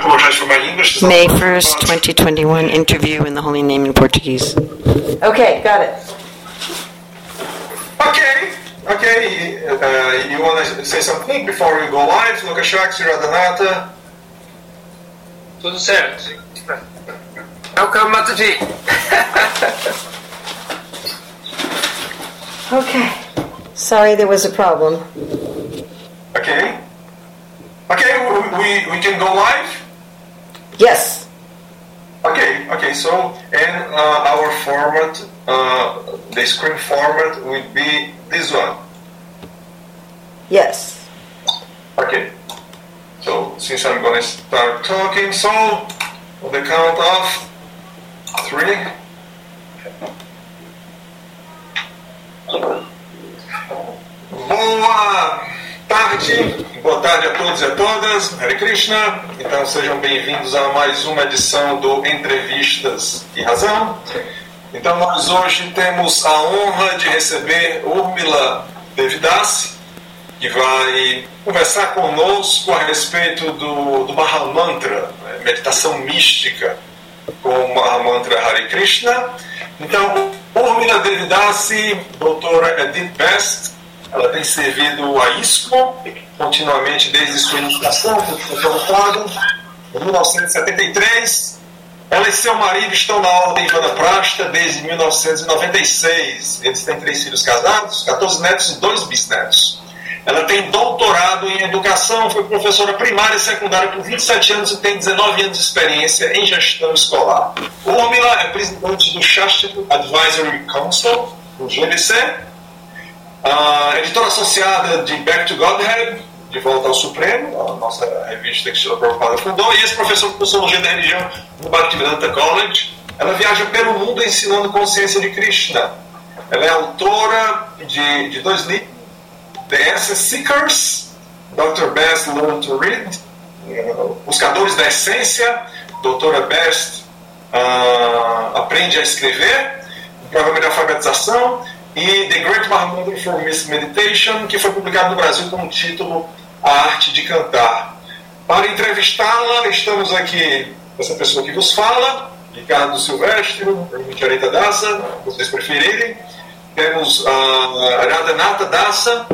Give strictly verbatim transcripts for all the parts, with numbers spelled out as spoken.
apologize for my English. May first, twenty twenty-one, interview in the Holy Name in Portuguese. Okay, got it. Okay, okay. Uh, you want to say something before we go live? Lucas Shaxi, Radhanata. Tudo certo. Welcome, Mataji. Okay. Sorry there was a problem. Okay. Okay, we, we can go live? Yes. Okay, okay, so, and uh, our format, uh, the screen format would be this one. Yes. Okay. So, since I'm going to start talking, so, on the count of three. Boa tarde, boa tarde a todos e a todas, Hare Krishna. Então sejam bem-vindos a mais uma edição do Entrevistas e Razão. Então nós hoje temos a honra de receber Urmila Devidasi, que vai conversar conosco a respeito do, do Mahamantra, né, meditação mística com o Mahamantra Hare Krishna. Então, Urmila Devidasi, doutora Edith Best, ela tem servido a I S C O continuamente desde sua iniciação, em mil novecentos e setenta e três. Ela e seu marido estão na Ordem Vanaprastha desde mil novecentos e noventa e seis. Eles têm três filhos casados, quatorze netos e dois bisnetos. Ela tem doutorado em educação, foi professora primária e secundária por vinte e sete anos e tem dezenove anos de experiência em gestão escolar. Urmila é presidente do Shastra Advisory Council, do G B C, uh, editora associada de Back to Godhead, De Volta ao Supremo, a nossa revista que Srila Prabhupada fundou, e ex-professora de Sociologia da Religião no Bhaktivedanta College. Ela viaja pelo mundo ensinando consciência de Krishna. Ela é autora de, de dois livros, The Essence Seekers, doutor Best Learn to Read, Buscadores da Essência, doutora Best uh, Aprende a Escrever, um programa de alfabetização, e The Great Mahamantra for Meditation, que foi publicado no Brasil com o título A Arte de Cantar. Para entrevistá-la, estamos aqui com essa pessoa que vos fala, Ricardo Silvestre, Charita Dasa, se vocês preferirem. Temos a Radhanata Dasa,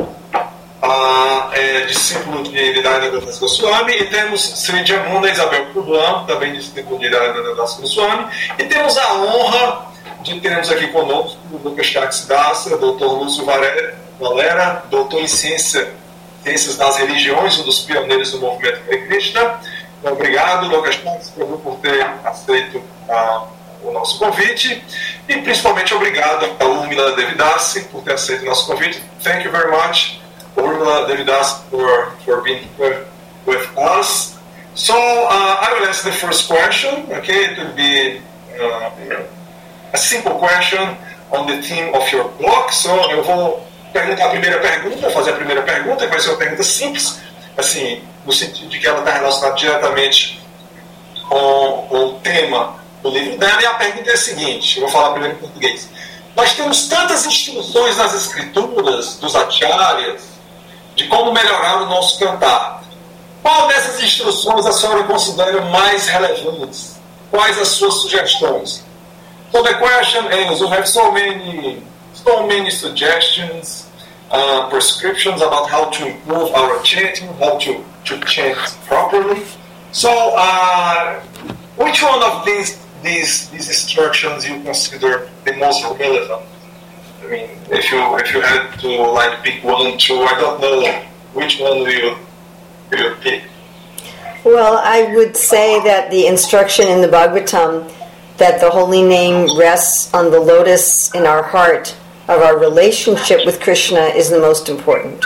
a, é, discípulo de Hridayanath Das Goswami, e temos Sri Jamuna Isabel Pudwan, também discípulo de Hridayanath Das Goswami, e temos a honra de termos aqui conosco o Lucas Shaxi Dasa, doutor Lúcio Valera, doutor em ciência, Ciências das Religiões, um dos pioneiros do movimento Hare Krishna. Então, obrigado, Lucas Shaxi, por ter aceito a, o nosso convite, e principalmente obrigado a Urmila Devidasi por ter aceito o nosso convite. Thank you very much, Urmila Devidasi, for, for being with, with us. So, uh, I will ask the first question, okay? It will be uh, a simple question on the theme of your blog. So, eu vou perguntar a primeira pergunta, fazer a primeira pergunta, que vai ser uma pergunta simples, assim, no sentido de que ela está relacionada diretamente com, com o tema do livro dela, e a pergunta é a seguinte, eu vou falar primeiro em português. Nós temos tantas instruções nas escrituras, dos acharyas, de como melhorar o nosso cantar. Qual dessas instruções a senhora considera mais relevantes? Quais as suas sugestões? So the question is, we have so many, so many suggestions, uh, prescriptions about how to improve our chanting, how to, to chant properly. So, uh, which one of these these these instructions you consider the most relevant? I mean, if you if you had to like pick one, two, I don't know which one will you will you pick. Well, I would say that the instruction in the Bhagavatam that the holy name rests on the lotus in our heart of our relationship with Krishna is the most important.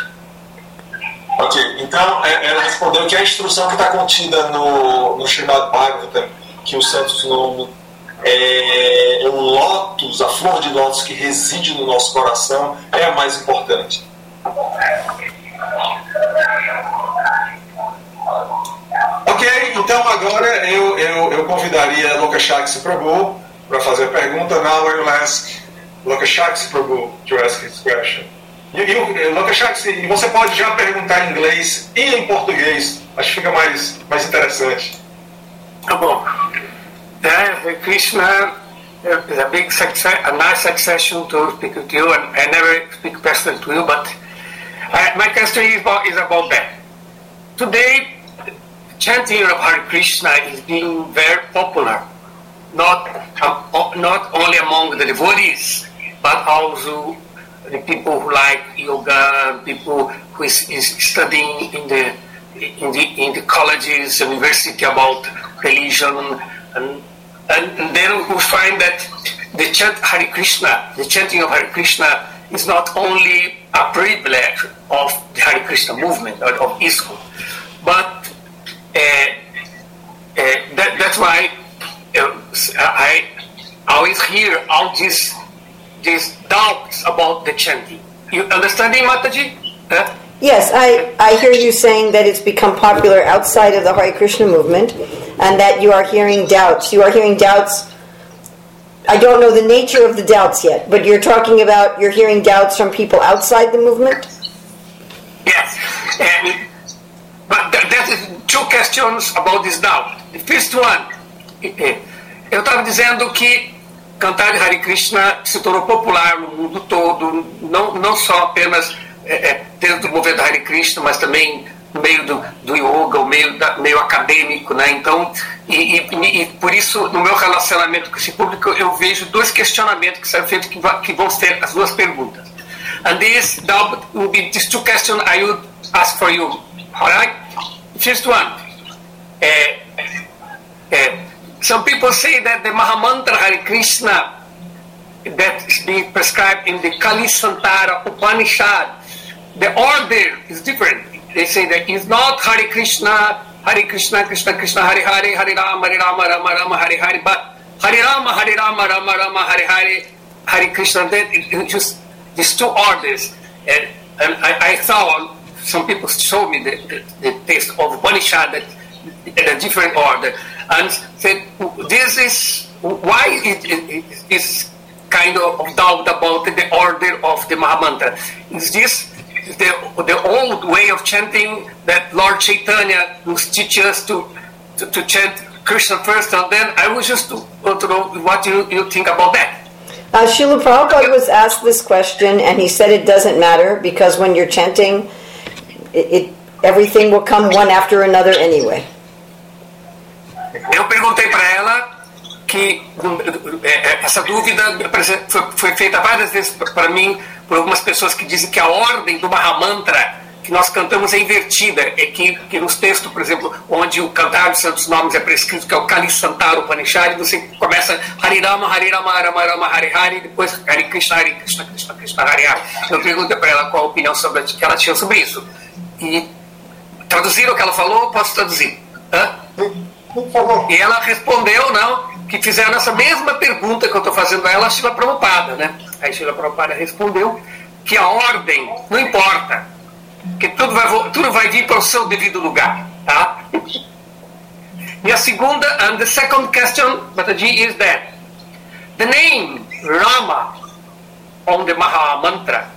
Ok, então ela respondeu que a instrução que está contida no, no Srimad Bhagavatam, que o santo nome é o lótus, a flor de lótus que reside no nosso coração, é a mais importante. Ok, então agora eu, eu, eu convidaria Lucas Shaxi Prabhu para fazer a pergunta. Now I will ask Lucas Shaxi Prabhu to ask his question. E, e Lucas Shaxi, você pode já perguntar em inglês e em português, acho que fica mais, mais interessante. Tá bom. Yeah, Krishna is a big success, a nice succession to speak with you, and I never speak personally to you, but I, my question is about, is about that. Today, chanting of Hare Krishna is being very popular, not um, not only among the devotees, but also the people who like yoga, people who is, is studying in the in the in the colleges, university about religion, and and then we find that the chant Hare Krishna, the chanting of Hare Krishna, is not only a privilege of the Hare Krishna movement or of ISKCON, but uh, uh, that, that's why uh, I always hear all these these doubts about the chanting. You understanding, Mataji? Huh? Yes, I, I hear you saying that it's become popular outside of the Hare Krishna movement, and that you are hearing doubts. You are hearing doubts. I don't know the nature of the doubts yet, but you're talking about you're hearing doubts from people outside the movement? Yes. And, but th- there's two questions about this doubt. The first one, eu estava dizendo que cantar Hare Krishna se tornou popular no mundo todo, não, não só apenas é, dentro do movimento Hare Krishna, mas também no meio do, do yoga, o meio, da, meio acadêmico, né? Então, e, e, e por isso, no meu relacionamento com esse público, eu vejo dois questionamentos que são feitos, que, que vão ser as duas perguntas. And this doubt will be these two questions I would ask for you. All right? First one. Uh, uh, some people say that the Mahamantra Hare Krishna that is being prescribed in the Kalisantara Upanishad, the order is different. They say that it's not Hare Krishna, Hare Krishna, Krishna Krishna, Hare Hare, Hare Rama, Hare Rama, Rama Rama, Hare Hare, but Hare Rama, Hare Rama, Rama Rama, Hare Hare, Hare Krishna. That it just these two orders, and, and I, I thought some people showed me the, the, the text of Upanishad that in a different order, and said this is why it, it, it is kind of doubt about the order of the Mahamantra. Is this the the old way of chanting that Lord Chaitanya was teach us to, to to chant Krishna first, and then I was just to, to know what you, you think about that. Uh, Srila Prabhupada was asked this question, and he said it doesn't matter because when you're chanting, it, it everything will come one after another anyway. Eu perguntei para ela que essa dúvida foi, foi feita várias vezes para mim por algumas pessoas que dizem que a ordem do Mahamantra que nós cantamos é invertida, é que, que nos textos, por exemplo, onde o cantar dos santos nomes é prescrito, que é o Kalisantara Upanishad, você começa Hare Rama, Hare Rama, Rama Rama, Hare Hare, e depois Hare Krishna, Hare Krishna, Krishna Krishna, Hare Hare. Eu perguntei para ela qual a opinião sobre, que ela tinha sobre isso. E traduziram o que ela falou, posso traduzir? Hã? Por favor. E ela respondeu, não, que fizeram essa mesma pergunta que eu estou fazendo a ela, a Srila Prabhupada, né? Aí a Srila Prabhupada respondeu que a ordem não importa, que tudo vai, tudo vai vir para o seu devido lugar, tá? E a segunda, and the second question, Mataji, is that the name Rama on the Maha Mantra,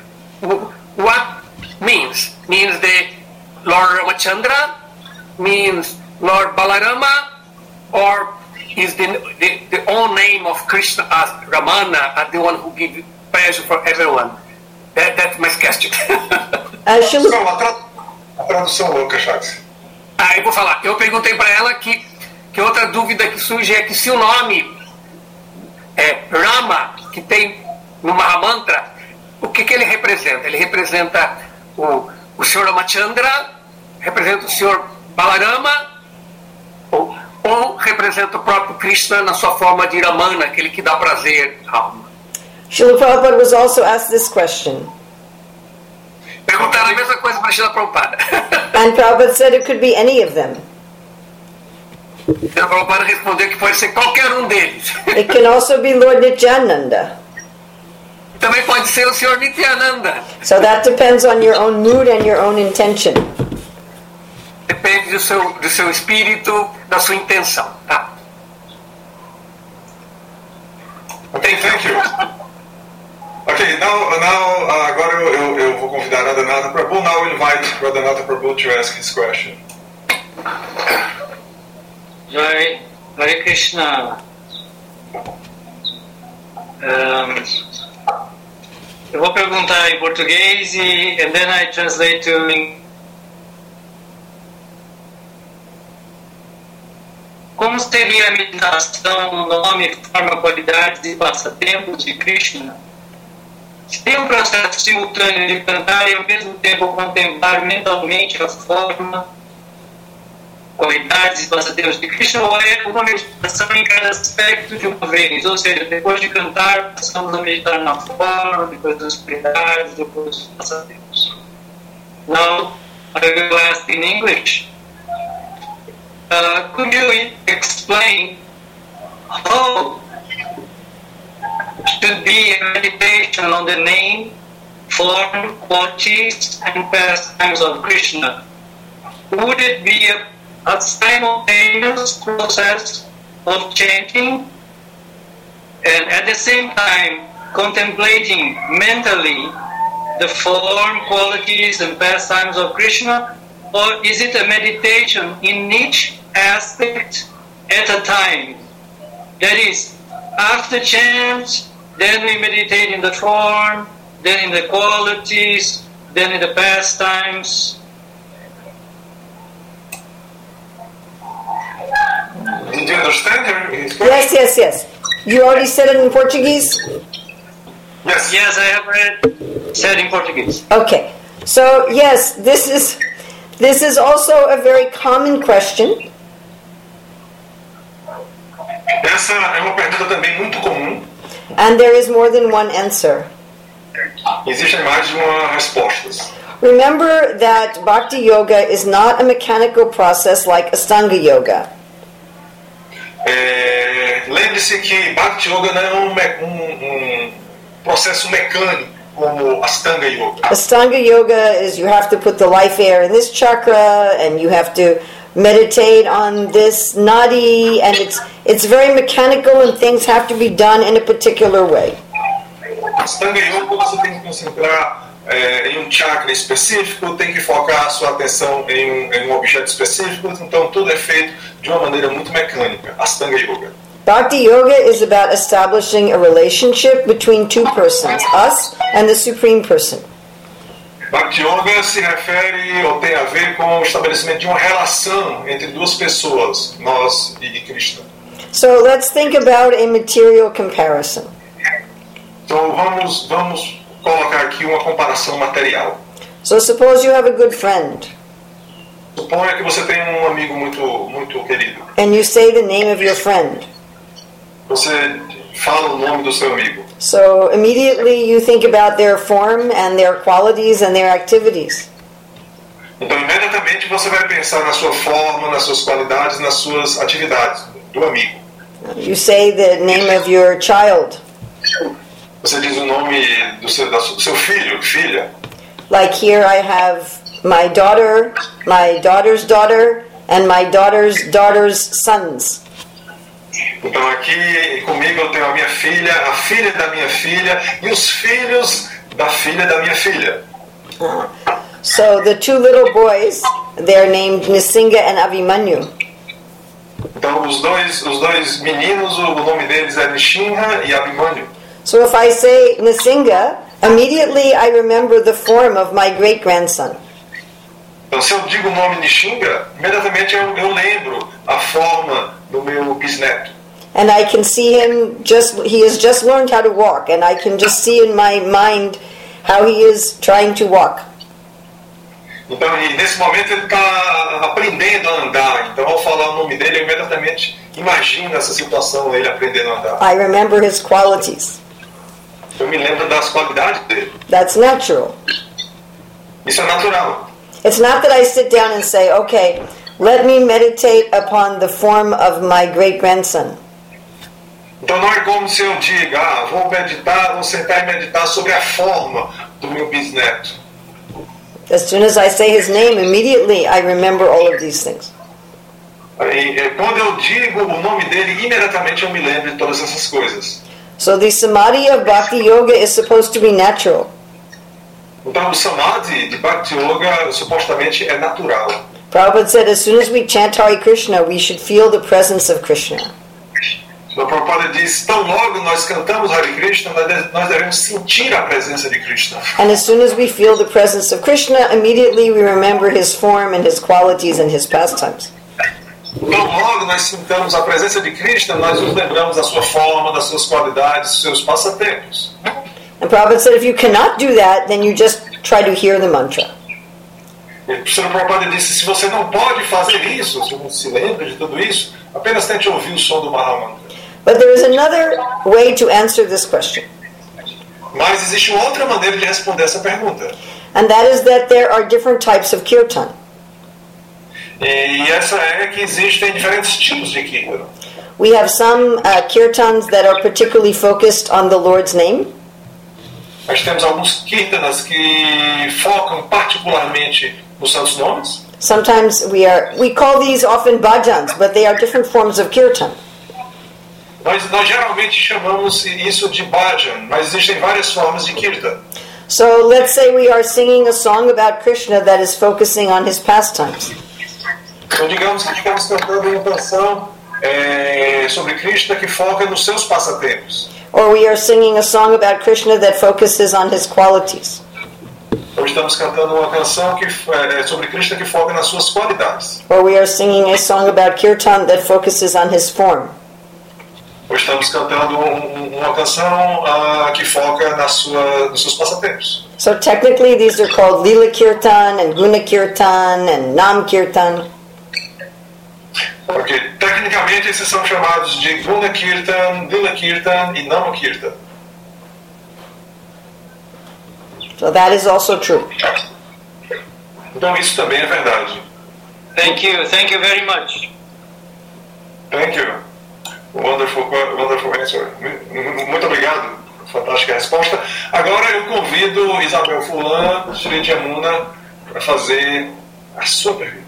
what means? Means the Lord Ramachandra, means Lord Balarama, or is the, the, the own name of Krishna as Ramana, as the one who gives pleasure for everyone? That, that's my question. Uh, Srila... Não, a, tra... a tradução louca, Chagas. Ah, eu vou falar. Eu perguntei para ela que, que outra dúvida que surge é que se o nome é Rama, que tem no Mahamantra, o que, que ele representa? Ele representa o, o Senhor Ramachandra, representa o Senhor Balarama, ou, ou representa o próprio Krishna na sua forma de Ramana, aquele que dá prazer à alma. Srila Prabhupada was also asked this question. Perguntaram a mesma coisa para a Srila Prabhupada. And Prabhupada said it could be any of them. Srila Prabhupada respondeu que pode ser qualquer um deles. It can also be Lord Nityananda. Também pode ser o Senhor Nityananda. So that depends on your own mood and your own intention. Depende do seu, do seu espírito, da sua intenção, tá? Ok, thank you. Ok, now, now uh, agora eu, eu, eu vou convidar Radhanatha Prabhu. Now we invite Radhanatha Prabhu to ask his question. Hare, Hare Krishna. Um, eu vou perguntar em português e and then I translate to English. Como seria a meditação, nome, forma, qualidades e passatempos de Krishna? Seria um processo simultâneo de cantar e ao mesmo tempo contemplar mentalmente a forma, qualidades e passatempos de Krishna, ou é uma meditação em cada aspecto de uma vez? Ou seja, depois de cantar, passamos a meditar na forma, depois das qualidades, depois dos passatempos. Now, I will ask in English. Uh, could you explain how should be a meditation on the name, form, qualities, and pastimes of Krishna? Would it be a, a simultaneous process of chanting and at the same time contemplating mentally the form, qualities, and pastimes of Krishna? Or is it a meditation in each aspect at a time? That is, after chant, then we meditate in the form, then in the qualities, then in the pastimes. Did you understand her? Yes, yes, yes. You already said it in Portuguese? Yes. Yes, I have read, said in Portuguese. Okay. So, yes, this is this is also a very common question. Essa é uma pergunta também muito comum. And there is more than one answer. Existem mais de uma respostas. Remember that Bhakti Yoga is not a mechanical process like Astanga Yoga. É, lembre-se que Bhakti Yoga não é um, me- um, um processo mecânico como Astanga Yoga. Astanga Yoga is you have to put the life air in this chakra and you have to meditate on this nadi, and it's it's very mechanical and things have to be done in a particular way. Astanga Yoga você tem que concentrar é, em um chakra específico, tem que focar a sua atenção em um, em um objeto específico, então tudo é feito de uma maneira muito mecânica. Astanga Yoga. Bhakti Yoga is about establishing a relationship between two persons, us and the Supreme Person. Bhakti Yoga se refere ou tem a ver com o estabelecimento de uma relação entre duas pessoas, nós e Krishna. So let's think about a material comparison. Então vamos, vamos colocar aqui uma comparação material. So suppose you have a good friend Suponha que você tem um amigo muito, muito querido. and you say the name of your friend. Você fala o nome do seu amigo. So immediately you think about their form and their qualities and their activities. Então imediatamente você vai pensar na sua forma, nas suas qualidades, nas suas atividades do amigo. You say the name of your child. Você diz o nome do seu, do seu filho, filha. Like here I have my daughter, my daughter's daughter, and my daughter's daughter's sons. Então aqui comigo eu tenho a minha filha, a filha da minha filha e os filhos da filha da minha filha. Uh, so the two little boys, they're named Nisinga and Abhimanyu. Então os dois, os dois meninos, o nome deles é Nishinha e Abhimanyu. So if I say Nisinga, immediately I remember the form of my great-grandson. Então se eu digo o nome Nishinga, imediatamente eu, eu lembro a forma do meu bisneto. And I can see him just, he has just learned how to walk, and I can just see in my mind how he is trying to walk. Então, e nesse momento ele está aprendendo a andar. Então, ao falar o nome dele, eu imediatamente imagino essa situação, ele aprendendo a andar. I remember his qualities. Eu me lembro das qualidades dele. That's natural. Isso é natural. It's not that I sit down and say, okay, let me meditate upon the form of my great-grandson. Então não é como se eu diga, ah, vou meditar, vou sentar e meditar sobre a forma do meu bisneto. As soon as I say his name, immediately I remember all of these things. E, quando eu digo o nome dele, imediatamente eu me lembro de todas essas coisas. So the samadhi of Bhakti Yoga is supposed to be natural. Então o samadhi de Bhakti Yoga supostamente é natural. Prabhupada said as soon as we chant Hare Krishna, we should feel the presence of Krishna. O Prabhupada diz, tão logo nós cantamos Hare Krishna, nós devemos sentir a presença de Krishna. And as soon as we feel the presence of Krishna, immediately we remember his form and his qualities and his pastimes. Tão logo nós sintamos a presença de Krishna, nós nos lembramos da sua forma, das suas qualidades, dos seus passatempos. And Prabhupada said if you cannot do that, then you just try to hear the mantra. E o professor Prabhupada disse, se você não pode fazer isso, se não se lembra de tudo isso, apenas tente ouvir o som do Mahamantra. But there is another way to answer this question. Mas existe uma outra maneira de responder essa pergunta. And that is that there are different types of kirtan. E essa é que existem diferentes tipos de kirtan. We have some uh, kirtans that are particularly focused on the Lord's name. Nós temos alguns kirtanas que focam particularmente nos santos nomes. Sometimes we are we call these often bhajans, but they are different forms of kirtan. Nós, nós geralmente chamamos isso de bhajan, mas existem várias formas de kirtan. So let's say we are singing a song about Krishna that is focusing on his pastimes. Então digamos que estamos cantando uma canção é, sobre Krishna que foca nos seus passatempos. Or we are singing a song about Krishna that focuses on his qualities. Ou estamos cantando uma canção que, é, sobre Krishna que foca nas suas qualidades. Or we are singing a song about kirtan that focuses on his form. Ou estamos cantando um, uma canção uh, que foca na sua, nos seus passatempos. So technically these are called Lila Kirtan and Guna Kirtan and Nam Kirtan. Porque tecnicamente esses são chamados de Guna Kirtan, Lila Kirtan e Nama Kirtan. So that is also true. Então isso também é verdade. Thank you. Thank you very much. Thank you. Wonderful, wonderful answer. Muito obrigado. Fantástica resposta. Agora eu convido Isabel Fulan, Shri Jamuna, para fazer a sua pergunta.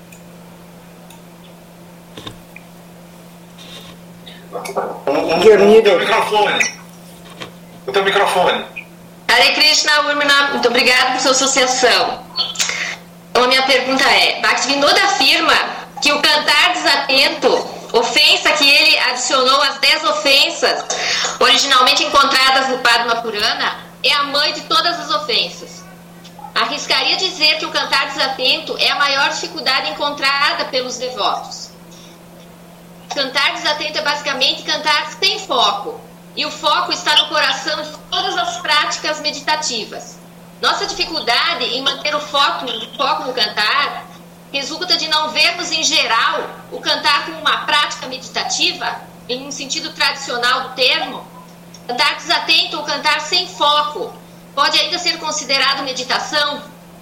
O, o, You're o muted. teu microfone. O teu microfone. Hare Krishna, Urmina, muito obrigada por sua associação. Então, a minha pergunta é: Bhaktivinoda afirma que o cantar desatento, ofensa que ele adicionou às dez ofensas originalmente encontradas no Padma Purana, é a mãe de todas as ofensas. Arriscaria dizer que o cantar desatento é a maior dificuldade encontrada pelos devotos. Cantar desatento é basicamente cantar sem foco, e o foco está no coração de todas as práticas meditativas. Nossa dificuldade em manter o foco, o foco no cantar resulta de não vermos em geral o cantar como uma prática meditativa, em um sentido tradicional do termo. Cantar desatento ou cantar sem foco pode ainda ser considerado meditação?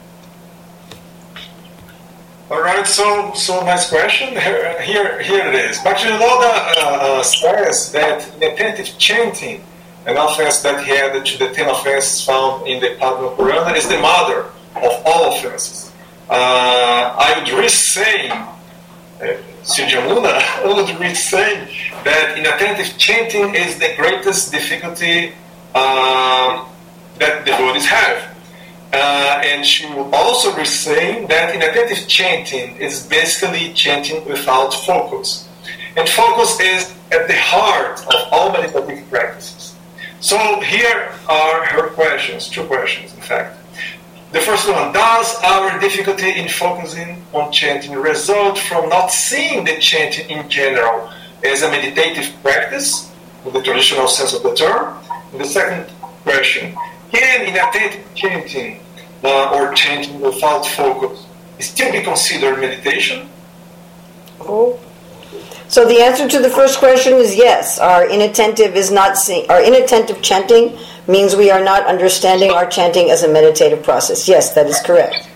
All right, so so nice question. Here here, here it is. Bhaktivinoda uh, uh, says that inattentive chanting, an offense that he added to the ten offenses found in the Padma Purana, is the mother of all offenses. Uh, I would risk saying, uh, Sri Jamuna, I would risk saying that inattentive chanting is the greatest difficulty uh, that devotees have. Uh, and she will also be saying that inattentive chanting is basically chanting without focus. And focus is at the heart of all meditative practices. So here are her questions, two questions in fact. The first one, does our difficulty in focusing on chanting result from not seeing the chanting in general as a meditative practice, in the traditional sense of the term? And the second question, can inattentive chanting uh, or chanting without focus still be considered meditation? Oh. So the answer to the first question is yes. Our inattentive is not sing- our inattentive chanting means we are not understanding our chanting as a meditative process. Yes, that is correct.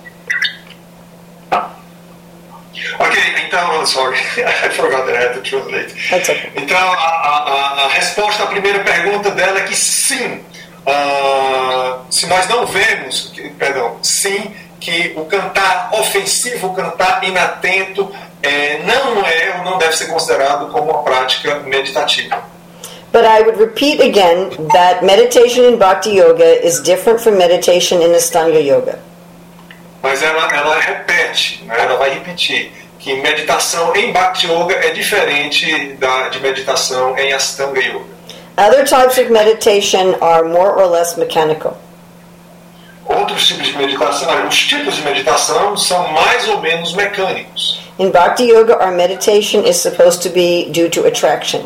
Ok, então, sorry, I forgot that I had to translate. That's okay. Então, a, a, a resposta à primeira pergunta dela é que sim. Uh, se nós não vemos, que, perdão, sim, que o cantar ofensivo, o cantar inatento, é, não é ou não deve ser considerado como uma prática meditativa. But I would repeat again that meditation in Bhakti Yoga is different from meditation in Astanga Yoga. mas ela, ela repete, né? Ela vai repetir que meditação em Bhakti Yoga é diferente da, de meditação em Ashtanga Yoga. Other types of meditation are more or less mechanical. Outros tipos de meditação, os tipos de meditação são mais ou menos mecânicos. In Bhakti Yoga, our meditation is supposed to be due to attraction.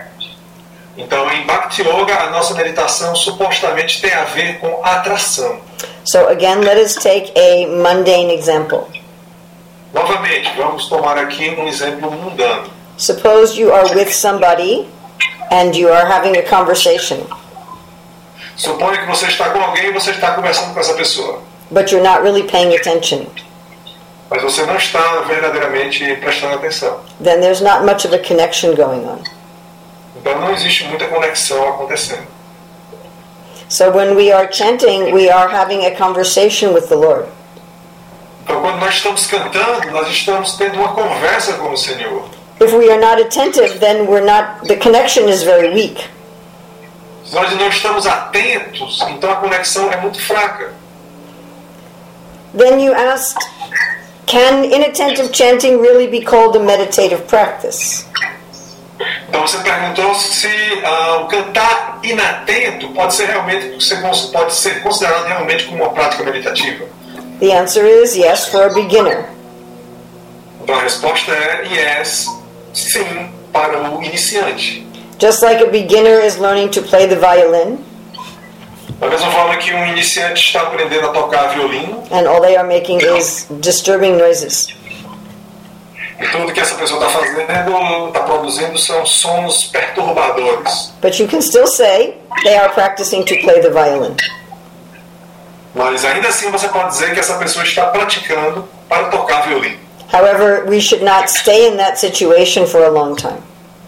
Então, em Bhakti Yoga, a nossa meditação supostamente tem a ver com atração. So again, let us take a mundane example. Novamente, vamos tomar aqui um exemplo mundano. Suppose you are with somebody and you are having a conversation, Suponha que você está com alguém e você está conversando com essa pessoa, but you're not really paying attention. mas você não está verdadeiramente prestando atenção. Then there's not much of a connection going on. Então não existe muita conexão acontecendo. So when we are chanting, we are having a conversation with the Lord. Então quando nós estamos cantando, nós estamos tendo uma conversa com o Senhor. If we are not attentive, then we're not, the connection is very weak. Se nós não estamos atentos, então a conexão é muito fraca. Then you asked, can inattentive chanting really be called a meditative practice? Então você perguntou se uh, o cantar inatento pode ser realmente pode ser considerado realmente como uma prática meditativa. The answer is yes for a beginner. Então a resposta é yes, sim, para o iniciante. Just like a beginner is learning to play the violin, Da mesma forma que um iniciante está aprendendo a tocar violino, and all they are making is disturbing noises. e tudo que essa pessoa está fazendo, está produzindo, são sons perturbadores. But you can still say they are practicing to play the violin. Mas ainda assim você pode dizer que essa pessoa está praticando para tocar violino. However, we should not stay in that situation for a long time.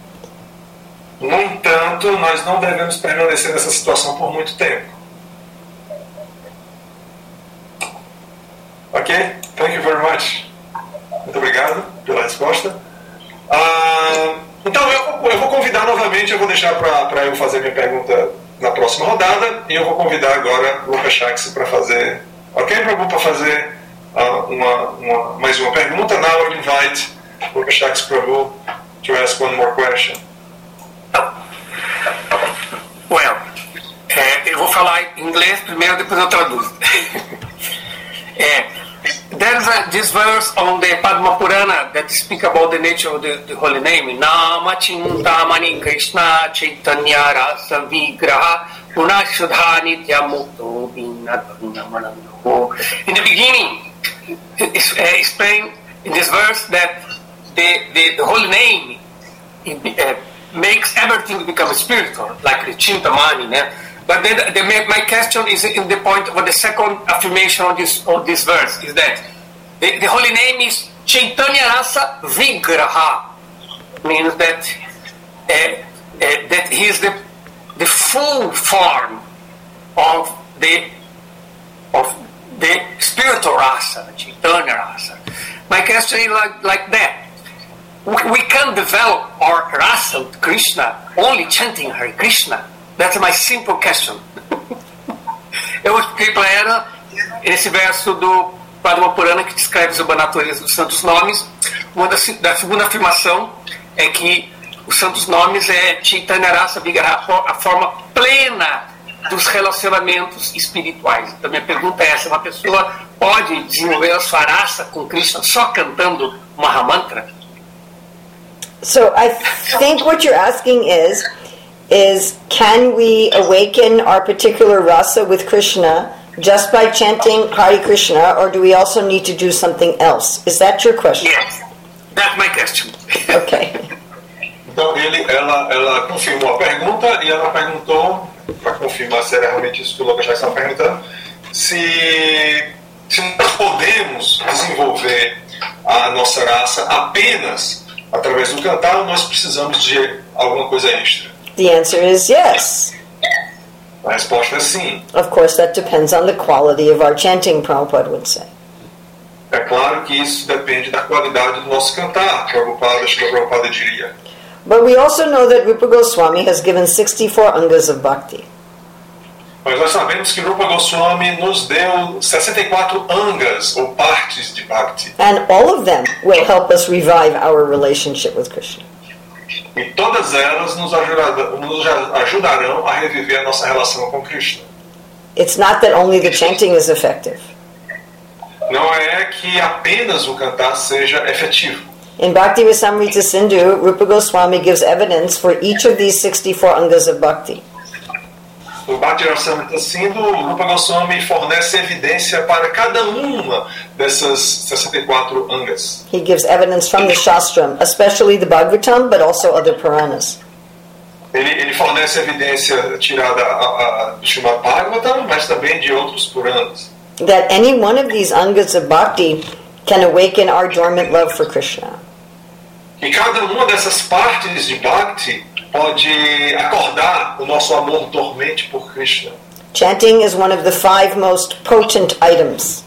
No entanto, nós não devemos permanecer nessa situação por muito tempo. Ok? Thank you very much. Muito obrigado pela resposta. Ah, então eu, eu vou convidar novamente, eu vou deixar para eu fazer minha pergunta na próxima rodada, e eu vou convidar agora o Rupa-Shaksi para fazer, ok, Prabhu, para fazer uh, uma, uma, mais uma pergunta. Now I invite Rupa-Shaksi Prabhu to ask one more question. Well, é, eu vou falar em inglês primeiro, depois eu traduzo. é, There's a, this verse on the Padma Purana that speak about the nature of the, the holy name. Nama Chintamani Krishna Chaitanya Rasa Vigraha Punashuddha Nitya Mukto Vinadvannamanando. In the beginning, it's uh, explained in this verse that the, the, the holy name uh, makes everything become spiritual, like the Chintamani. Né? But then the, the, my question is in the point of the second affirmation of this of this verse is that the, the holy name is Chaitanya Rasa Vigraha, means that uh, uh, that he is the the full form of the of the spiritual rasa, Chaitanya Rasa. My question is like like that. We, we can develop our rasa with Krishna only chanting Hare Krishna. That's my simple question. Eu expliquei para ela esse verso do Padma Purana que descreve sobre a natureza dos santos nomes. Uma da, da segunda afirmação é que os santos nomes é Chaitanya Rasa Vigraha, a forma plena dos relacionamentos espirituais. Então minha pergunta é essa: uma pessoa pode desenvolver a sua rasa com Krishna só cantando Mahamantra? So I think what you're asking is, is can we awaken our particular rasa with Krishna just by chanting Hare Krishna, or do we also need to do something else? Is that your question? Yes, that's my question. Okay. Então ele, ela, ela confirmou a pergunta, e ela perguntou, para confirmar se era realmente isso que o Lucas já estava perguntando, se, se nós podemos desenvolver a nossa raça apenas através do cantar, ou nós precisamos de alguma coisa extra. The answer is yes. A resposta é sim. Of course, that depends on the quality of our chanting, Prabhupada would say. É claro que isso depende da qualidade do nosso cantar, Prabhupada, Srila Prabhupada diria. But we also know that Rupa Goswami has given sixty-four angas of bhakti. Mas nós sabemos que Rupa Goswami nos deu sessenta e quatro angas, ou partes de Bhakti. And all of them will help us revive our relationship with Krishna. E todas elas nos ajudarão, nos ajudarão a reviver a nossa relação com Krishna. It's not that only the chanting is effective. Não é que apenas o cantar seja efetivo. In Bhakti Rasamrita Sindhu, Rupa Goswami gives evidence for each of these sixty-four angas of bhakti. No Bhakti Rasamrita Sindhu, Rupa Goswami fornece evidência para cada uma dessas sessenta e quatro angas. He gives evidence from the Shastram, especially the Bhagavatam, but also other Puranas. Ele, ele fornece evidência tirada a, a, do Srimad Bhagavatam, mas também de outros Puranas. That any one of these angas of bhakti can awaken our dormant love for Krishna. E cada uma dessas partes de Bhakti pode acordar o nosso amor dormente por Krishna. Chanting is one of the five most potent items.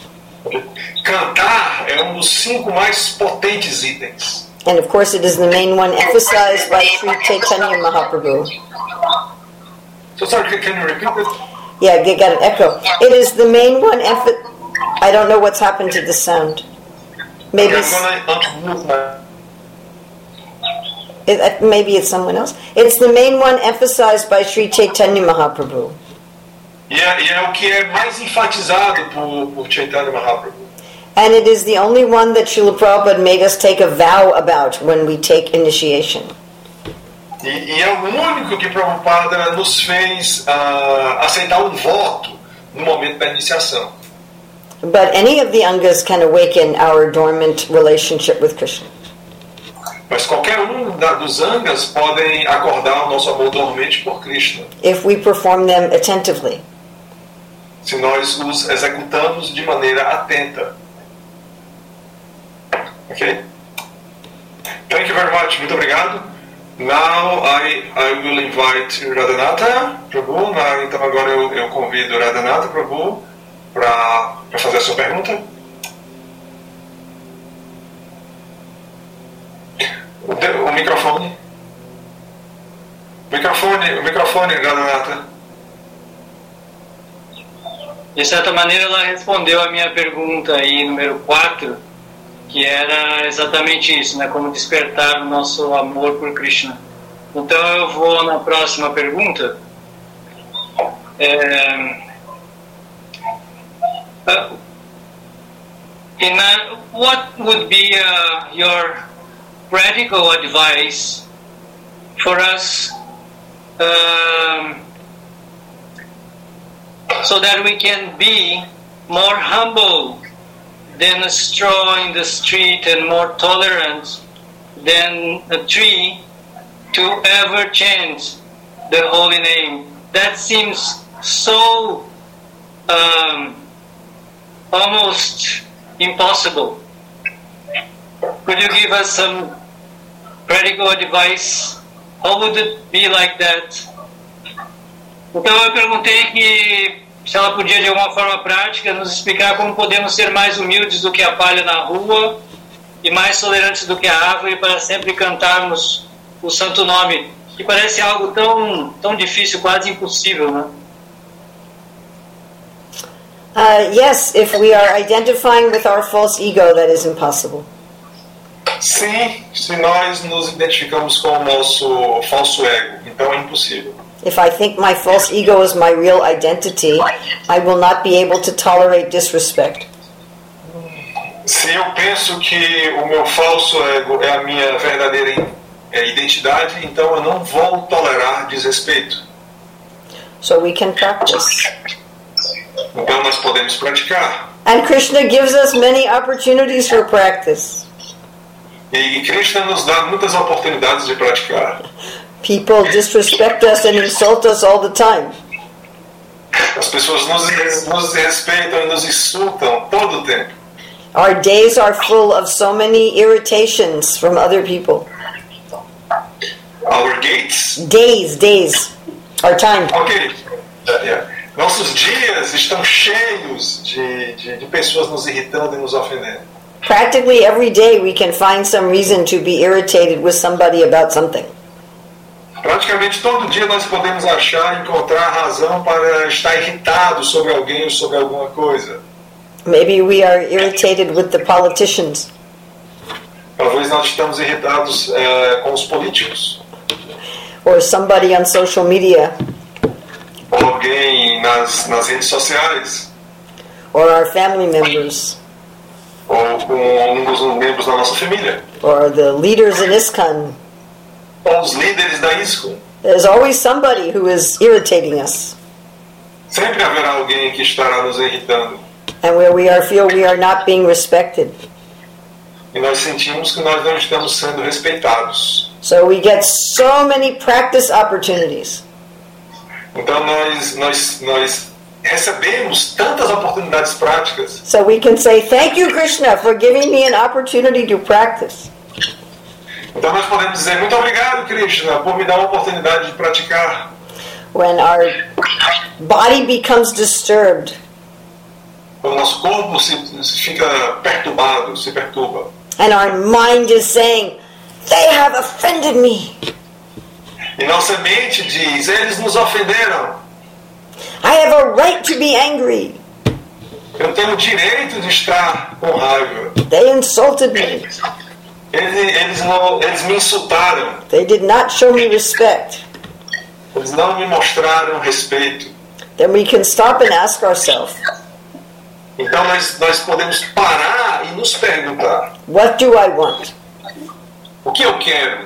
Cantar é um dos cinco mais potentes itens. And of course it is the main one emphasized by Sri Chaitanya Mahaprabhu. So sorry, can you repeat it? Yeah, you got an echo. It is the main one emph- I don't know what's happened to the sound. Maybe I'm it's, going to unmute my... it, maybe it's someone else. It's the main one emphasized by Sri Chaitanya Mahaprabhu. E é, e é o que é mais enfatizado por, por Chaitanya Mahaprabhu. And it is the only one that Srila Prabhupada made us take a vow about when we take initiation. E, e é o único que Prabhupada nos fez uh, aceitar um voto no momento da iniciação. But any of the angas can awaken our dormant relationship with Krishna. Mas qualquer um da, dos angas podem acordar o nosso amor dormente por Krishna. If we perform them attentively. Se nós os executamos de maneira atenta. Okay? Thank you very much. Muito obrigado. Now I, I will invite Radhanatha Prabhu. Now, então agora eu, eu convido Radhanatha Prabhu para fazer a sua pergunta. O, de, o microfone. Microfone, o microfone, Radhanatha. De certa maneira ela respondeu a minha pergunta aí, número quatro, que era exatamente isso, né? Como despertar o nosso amor por Krishna. Então eu vou na próxima pergunta. É, uh, in a, what would be uh, your practical advice for us um, so that we can be more humble than a straw in the street and more tolerant than a tree to ever change the holy name? That seems so um, almost impossible. Could you give us some practical advice? How would it be like that? Então eu perguntei que se ela podia de alguma forma prática nos explicar como podemos ser mais humildes do que a palha na rua e mais tolerantes do que a árvore para sempre cantarmos o santo nome, que parece algo tão, tão difícil, quase impossível, né? Uh, yes, if we are identifying with our false ego, that is impossible. Sim, se nós nos identificamos com o nosso falso ego, então é impossível. If I think my false ego is my real identity, I will not be able to tolerate disrespect. Se eu penso que o meu falso ego é a minha verdadeira identidade, então eu não vou tolerar desrespeito. So we can practice. Então nós podemos praticar. And Krishna gives us many opportunities for practice. E Krishna nos dá muitas oportunidades de praticar. People disrespect us and insult us all the time. As pessoas nos, nos respeitam e nos insultam todo o tempo. Our days are full of so many irritations from other people. Our gates? Days, days. Our time. Ok. Yeah. Nossos dias estão cheios de, de, de pessoas nos irritando e nos ofendendo. Practically every day we can find some reason to be irritated with somebody about something. Praticamente todo dia nós podemos achar, encontrar razão para estar irritado sobre alguém ou sobre alguma coisa. Maybe we are irritated with the politicians. Talvez nós estamos irritados é, com os políticos. Or somebody on social media. Ou alguém nas, nas redes sociais. Or our family members. Ou com um dos membros da nossa família. Or the leaders in ISKCON. Ou os líderes da ISKCON. There's always somebody who is irritating us. Sempre haverá alguém que estará nos irritando. And where we are feel we are not being respected. E nós sentimos que nós não estamos sendo respeitados. So we get so many practice opportunities. Então nós, nós, nós recebemos tantas oportunidades práticas. So we can say, thank you, Krishna, for giving me an opportunity to practice. Então nós podemos dizer, muito obrigado, Krishna, por me dar a oportunidade de praticar. When our body becomes disturbed, o nosso corpo se, se fica perturbado, se perturba. And our mind is saying, they have offended me. E nossa mente diz, eles nos ofenderam. I have a right to be angry. Eu tenho o direito de estar com raiva. They insulted me. Eles, eles, não, eles me insultaram. They did not show me respect. Eles não me mostraram respeito. Then we can stop and ask ourselves, então nós, nós podemos parar e nos perguntar, what do I want? O que eu quero?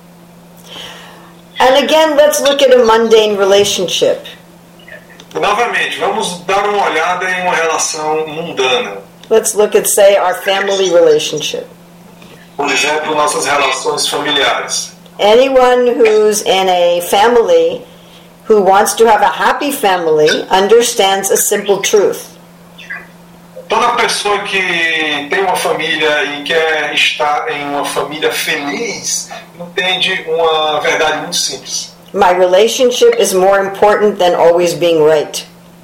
And again, let's look at a mundane relationship. E novamente, vamos dar uma olhada em uma relação mundana. Let's look at, say, our family relationship. Por exemplo, nossas relações familiares. Anyone who's in a family who wants to have a happy family understands a simple truth. Toda pessoa que tem uma família e quer estar em uma família feliz entende uma verdade muito simples. My relationship is more important than always being right.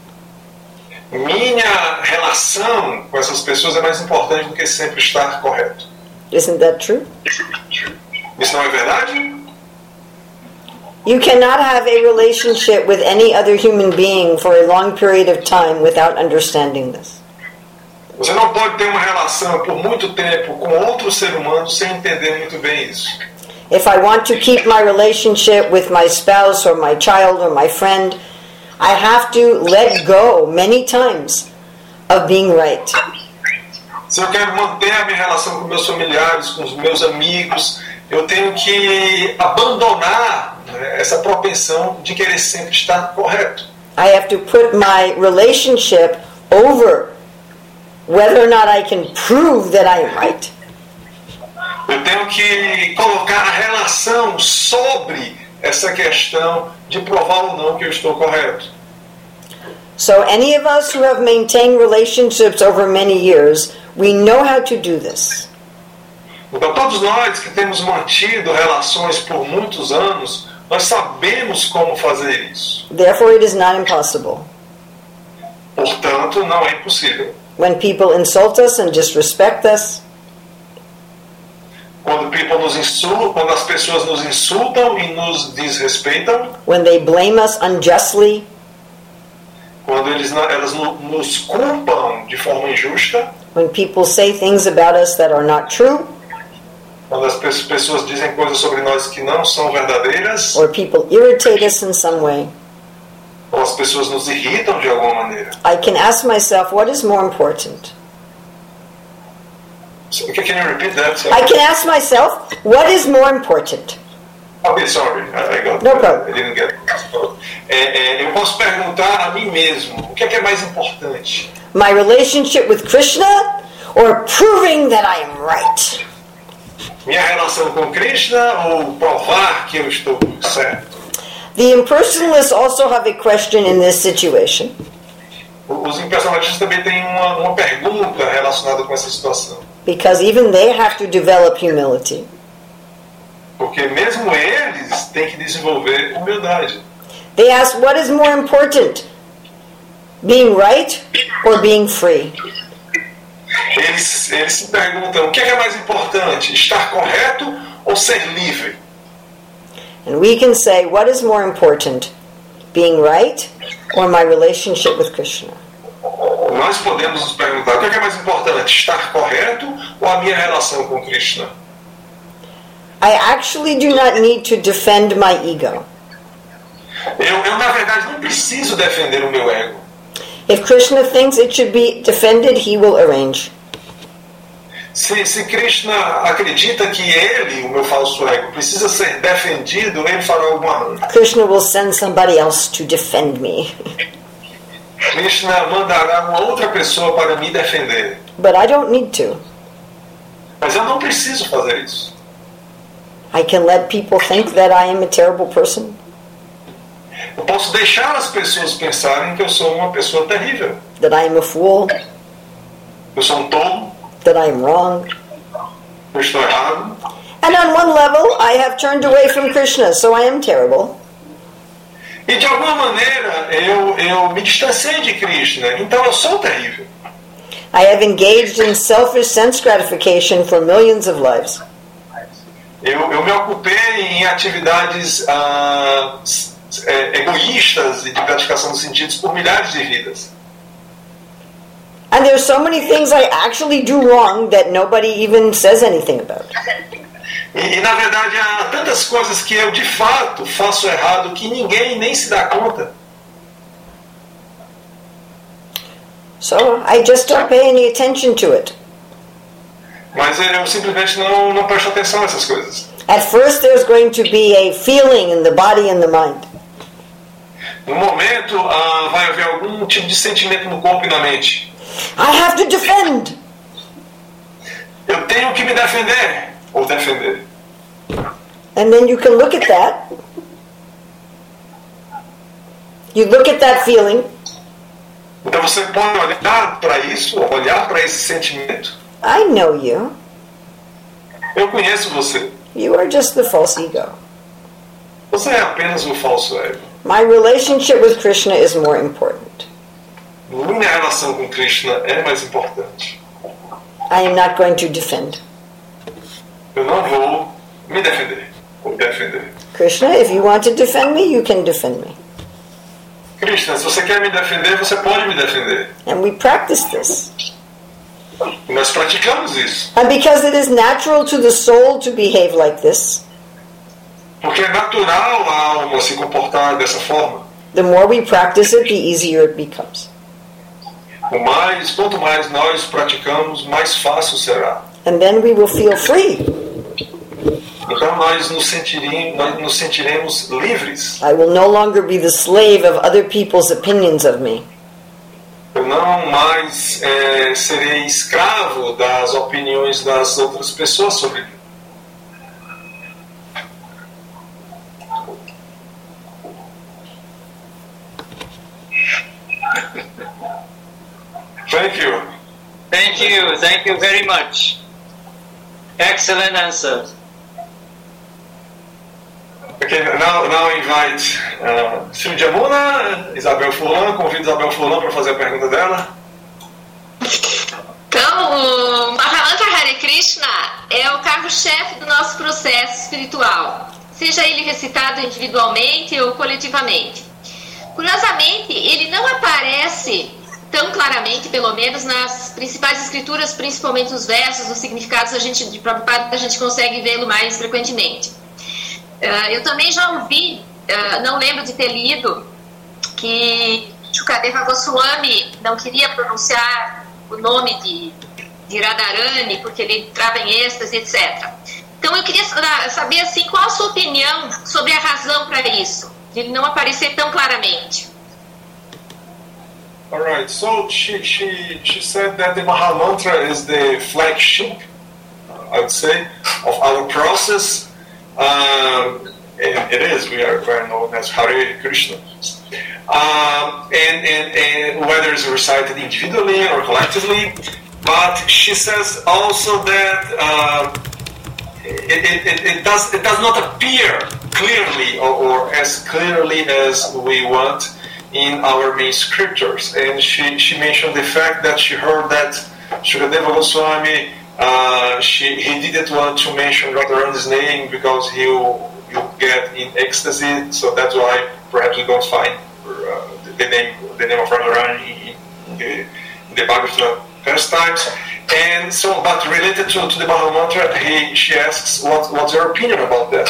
Minha relação com essas pessoas é mais importante do que sempre estar correto. Isn't that true? Isso não é verdade? You cannot have a relationship with any other human being for a long period of time without understanding this. Você não pode ter uma relação por muito tempo com outro ser humano sem entender muito bem isso. If I want to keep my relationship with my spouse or my child or my friend, I have to let go many times of being right. Se eu quero manter a minha relação com meus familiares, com os meus amigos, eu tenho que abandonar, né, essa propensão de querer sempre estar correto. I have to put my relationship over whether or not I can prove that I am right. Eu tenho que colocar a relação sobre essa questão de provar ou não que eu estou correto. So any of us who have maintained relationships over many years, we know how to do this. Então todos nós que temos mantido relações por muitos anos, nós sabemos como fazer isso. Therefore it is not impossible. Portanto, não é impossível. When people insult us and disrespect us, Quando, people nos insultam, quando as pessoas nos insultam e nos desrespeitam, when they blame us unjustly, quando eles, elas nos culpam de forma injusta, when people say things about us that are not true, quando as pessoas dizem coisas sobre nós que não são verdadeiras, or people irritate us in some way, ou as pessoas nos irritam de alguma maneira, I can ask myself, what is more important? Can you repeat that? I can ask myself, what is more important? Okay, sorry, I got, No problem. I didn't get it. É, é, eu posso perguntar a mim mesmo, o que é, que é mais importante? My relationship with Krishna or proving that I am right? Minha relação com Krishna ou provar que eu estou certo? The impersonalists also have a question in this situation. Os impersonalistas também têm uma, uma pergunta relacionada com essa situação. Because even they have to develop humility. Porque mesmo eles têm que desenvolver humildade. They ask, what is more important? Being right or being free? Eles, eles se perguntam, o que é, que é mais importante? Estar correto ou ser livre? And we can say, what is more important, being right or my relationship with Krishna? Nós podemos nos perguntar, o que é mais importante, estar correto ou a minha relação com Krishna? I actually do not need to defend my ego. Eu, eu, na verdade, não preciso defender o meu ego. If Krishna thinks it should be defended, he will arrange. Se, se Krishna acredita que ele, o meu falso ego, precisa ser defendido, ele fará algum arranjo. Krishna will send somebody else to defend me. Krishna mandará uma outra pessoa para me defender. But I don't need to. Mas eu não preciso fazer isso. I can let people think that I am a terrible person. Eu posso deixar as pessoas pensarem que eu sou uma pessoa terrível. That I am a fool. Eu sou um tolo. That I am wrong. Eu estou errado. And on one level, I have turned away from Krishna, so I am terrible. E de alguma maneira eu, eu me distanciei de Krishna, então eu sou terrível. I have engaged in selfish sense gratification for millions of lives. Eu, eu me ocupei em atividades ah, é, egoístas e de gratificação dos sentidos por milhares de vidas. And there's so many things I actually do wrong that nobody even says anything about. E, e na verdade há tantas coisas que eu de fato faço errado que ninguém nem se dá conta. So I just don't pay any attention to it. Mas eu simplesmente não, não presto atenção nessas coisas. At first there's going to be a feeling in the body and the mind. No momento ah, vai haver algum tipo de sentimento no corpo e na mente. I have to defend. Eu tenho que me defender ou defender. And then you can look at that. You look at that feeling. Então você pode olhar para isso, olhar para esse sentimento. I know you. Eu conheço você. You are just the false ego. Você é apenas o falso ego. My relationship with Krishna is more important. Minha relação com Krishna é mais importante. I am not going to defend. Eu não vou me defender. Vou defender. Krishna, if you want to defend me, you can defend me. Krishna, se você quer me defender, você pode me defender. And we practice this. E nós praticamos isso. And because it is natural to the soul to behave like this, Porque é natural a alma se comportar dessa forma. the more we practice it, the easier it becomes. O mais, quanto mais nós praticamos, mais fácil será. And then we will feel free. Então nós nos sentiremos, nós nos sentiremos livres. I will no longer be the slave of other people's opinions of me. Eu não mais é, serei escravo das opiniões das outras pessoas sobre mim. Thank you. Thank you. Thank you very much. Excellent answer. Okay, now, now I invite uh, Sri Jamuna, Isabel Furlan, convido Isabel Furlan para fazer a pergunta dela. Então, o Mahamantra Hare Krishna é o carro-chefe do nosso processo espiritual, seja ele recitado individualmente ou coletivamente. Curiosamente, ele não aparece tão claramente, pelo menos nas principais escrituras, principalmente os versos, os significados, a gente, de Prabhupada, a gente consegue vê-lo mais frequentemente. Uh, eu também já ouvi, uh, não lembro de ter lido, que Shukadeva Goswami não queria pronunciar o nome de, de Radharani porque ele entrava em êxtase, etcétera. Então eu queria saber assim, qual a sua opinião sobre a razão para isso, de ele não aparecer tão claramente. All right, so she, she, she said that the Mahamantra is the flagship, I would say, of our process. Um, and it is, we are very known as Hare Krishna. Um, and, and, and whether it's recited individually or collectively, but she says also that uh, it, it, it, does, it does not appear clearly or, or as clearly as we want in our main scriptures. And she, she mentioned the fact that she heard that Shukadeva Goswami Uh, she, he didn't want to mention Radharani's name because he, he get in ecstasy, so that's why perhaps you don't find uh, the name the name of Radharani in, in the, in the Bhagavatam pastimes. And so, but related to, to the Maha Mantra, he, she asks, what, what's your opinion about that?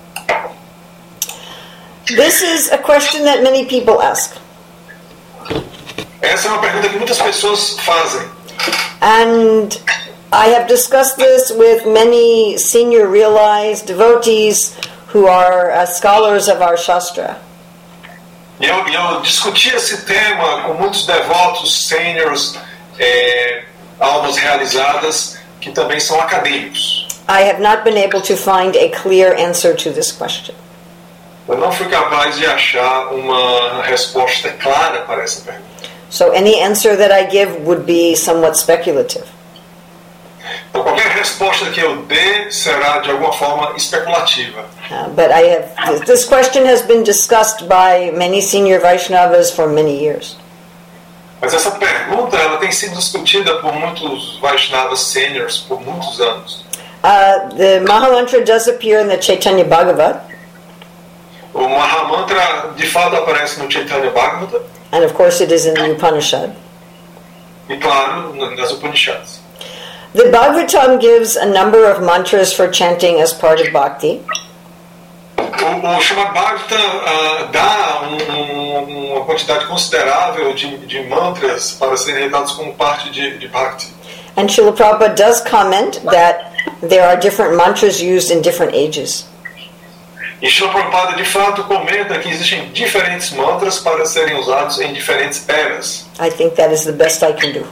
This is a question that many people ask. Essa é uma pergunta que muitas pessoas fazem. And I have discussed this with many senior realized devotees who are uh, scholars of our Shastra. E eu, eu discuti esse tema com muitos devotos seniors, eh, almas realizadas, que também são acadêmicos. I have not been able to find a clear answer to this question. Eu não fui capaz de achar uma resposta clara para essa pergunta. So any answer that I give would be somewhat speculative. Então qualquer resposta que eu dê será de alguma forma especulativa. Uh, but I have this question has been discussed by many senior Vaishnavas for many years. Mas essa pergunta ela tem sido discutida por muitos Vaishnavas seniors por muitos anos. Uh, the Mahamantra does appear in the Chaitanya Bhagavat. O Mahamantra de fato aparece no Chaitanya Bhagavata. And of course it is in the Upanishad. E claro, nas Upanishads. The Bhagavatam gives a number of mantras for chanting as part of bhakti. O, o Srimad Bhagavatam uh, dá um, um, uma quantidade considerável de, de mantras para serem dados como parte de, de bhakti. And Srila Prabhupada does comment that there are different mantras used in different ages. E Srila Prabhupada de fato comenta que existem diferentes mantras para serem usados em diferentes eras. I think that is the best I can do.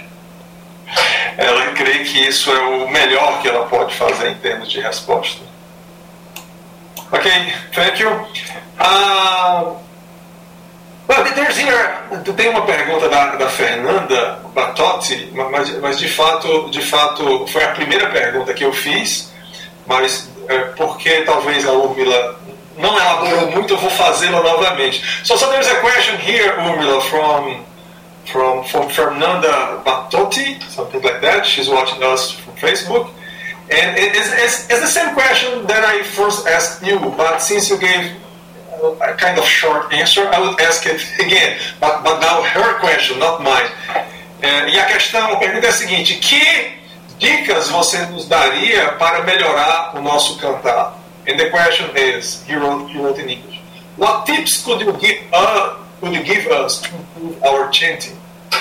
Ela crê que isso é o melhor que ela pode fazer em termos de resposta. Ok, thank you. Uh, well, there's here, tem uma pergunta da, da Fernanda Batotti, mas, mas de fato, de fato foi a primeira pergunta que eu fiz, mas é, porque talvez a Urmila não elaborou muito, eu vou fazê-la novamente. So, so there's a question here, Urmila, from From, from Fernanda Batotti, something like that. She's watching us from Facebook. And it, it's, it's, it's the same question that I first asked you, but since you gave a kind of short answer, I would ask it again. But, but now her question, not mine. Uh, e a questão, a pergunta é a seguinte: que dicas você nos daria para melhorar o nosso cantar? And the question is, he wrote, he wrote in English, what tips could you give us, could you give us to improve our chanting?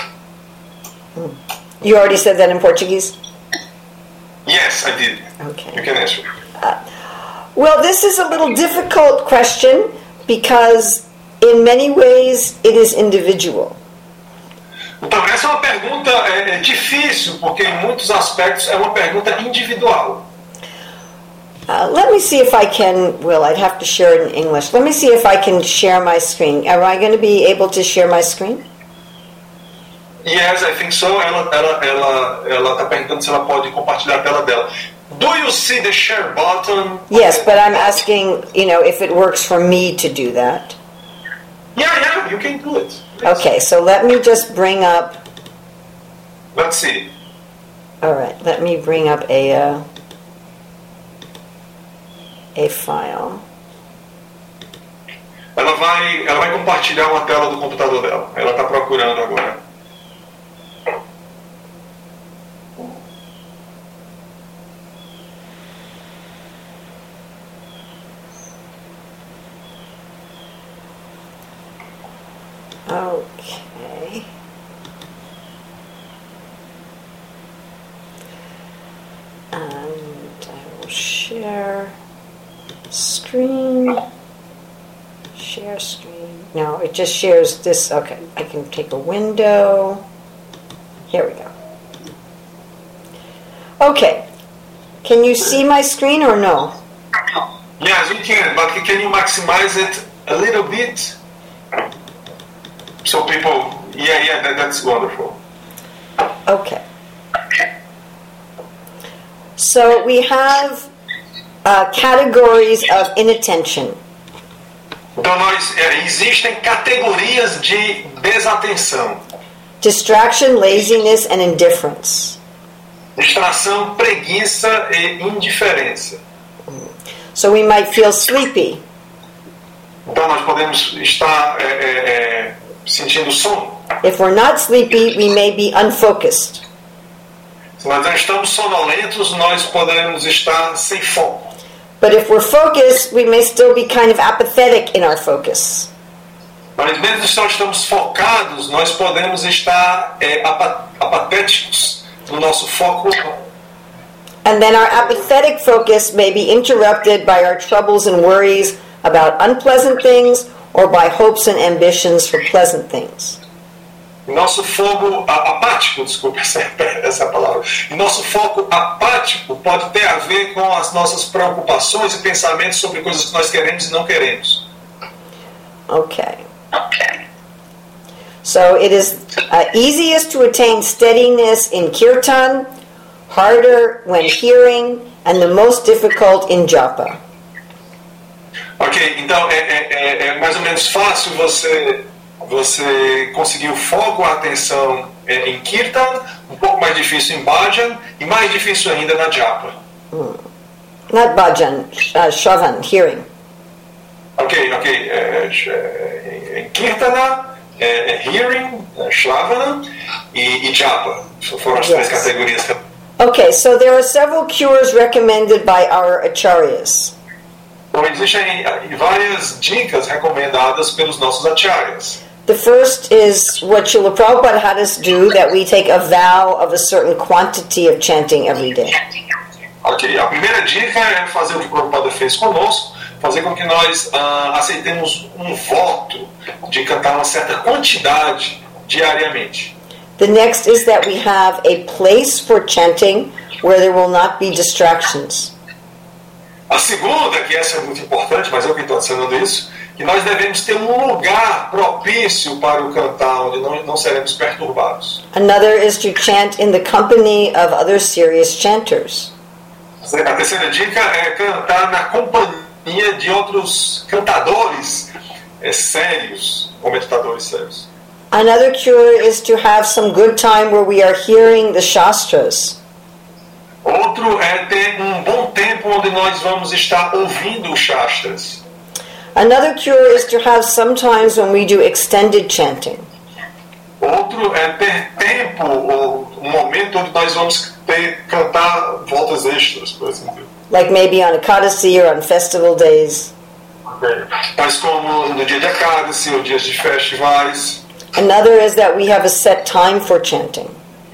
You already said that in Portuguese? Yes, I did. Okay. You can answer. Uh, well, this is a little difficult question because in many ways it is individual. Então, essa é uma pergunta é, é difícil porque em muitos aspectos é uma pergunta individual. Uh, let me see if I can, well, I'd have to share it in English. Let me see if I can share my screen. Am I going to be able to share my screen? Yes, I think so. Ela ela ela ela está perguntando se ela pode compartilhar a tela dela. Do you see the share button? Yes, but I'm asking, you know, if it works for me to do that. Yeah, yeah, you can do it. Yes. Okay, so let me just bring up. Let's see. All right, let me bring up a uh, a file. Ela vai ela vai compartilhar uma tela do computador dela. Ela está procurando agora. Okay. And I will share screen. Share screen. No, it just shares this. Okay, I can take a window. Here we go. Okay. Can you see my screen or no? Yes, we can, but can you maximize it a little bit? So people, yeah, yeah, that, that's wonderful. Okay. So we have uh, categories of inattention. Então nós é, existem categorias de desatenção. Distraction, laziness, and indifference. Distração, preguiça e indiferença. So we might feel sleepy. Então nós podemos estar é, é, é, sentindo sono. If we're not sleepy, we may be unfocused. Se nós não estamos sonolentos, nós podemos estar sem foco. But if we're focused, we may still be kind of apathetic in our focus. Mas mesmo se nós estamos focados, nós podemos estar é, apatéticos no nosso foco. And then our apathetic focus may be interrupted by our troubles and worries about unpleasant things or by hopes and ambitions for pleasant things. Nosso fogo apático, desculpa essa, essa palavra, nosso foco apático pode ter a ver com as nossas preocupações e pensamentos sobre coisas que nós queremos e não queremos. Okay. Okay. So it is uh, easiest to attain steadiness in kirtan, harder when hearing, and the most difficult in japa. Ok, então é, é, é mais ou menos fácil você você conseguir o foco, a atenção é, em kirtan, um pouco mais difícil em bhajan e mais difícil ainda na japa. Hmm. Not bhajan, uh, shravan, hearing. Ok, ok. É, é, em kirtana, é, é hearing, é, shravana e, e japa. Foram as Yes. três categorias. Okay, so there are several cures recommended by our acharyas. Então, existem várias dicas recomendadas pelos nossos acharyas. The first is what Srila Prabhupada had us do, that we take a vow of a certain quantity of chanting every day. Ok, a primeira dica é fazer o que o Prabhupada fez conosco, fazer com que nós ah, aceitemos um voto de cantar uma certa quantidade diariamente. The next is that we have a place for chanting where there will not be distractions. A segunda, que essa é muito importante, mas eu que estou adicionando isso, que nós devemos ter um lugar propício para o cantar, onde não, não seremos perturbados. Another is to chant in the company of other serious chanters. A terceira dica é cantar na companhia de outros cantadores é, sérios, ou meditadores sérios. Another cure is to have some good time where we are hearing the Shastras. Outro é ter um bom tempo onde nós vamos estar ouvindo os Shastras. Another cure is to have some times when we do extended chanting. Outro é ter tempo, ou um momento onde nós vamos ter, cantar voltas extras, por exemplo. Like maybe on Ekadasi or on festival days. Mas como no dia de Ekadasi ou dias de festivais. Another is that we have a set time for chanting.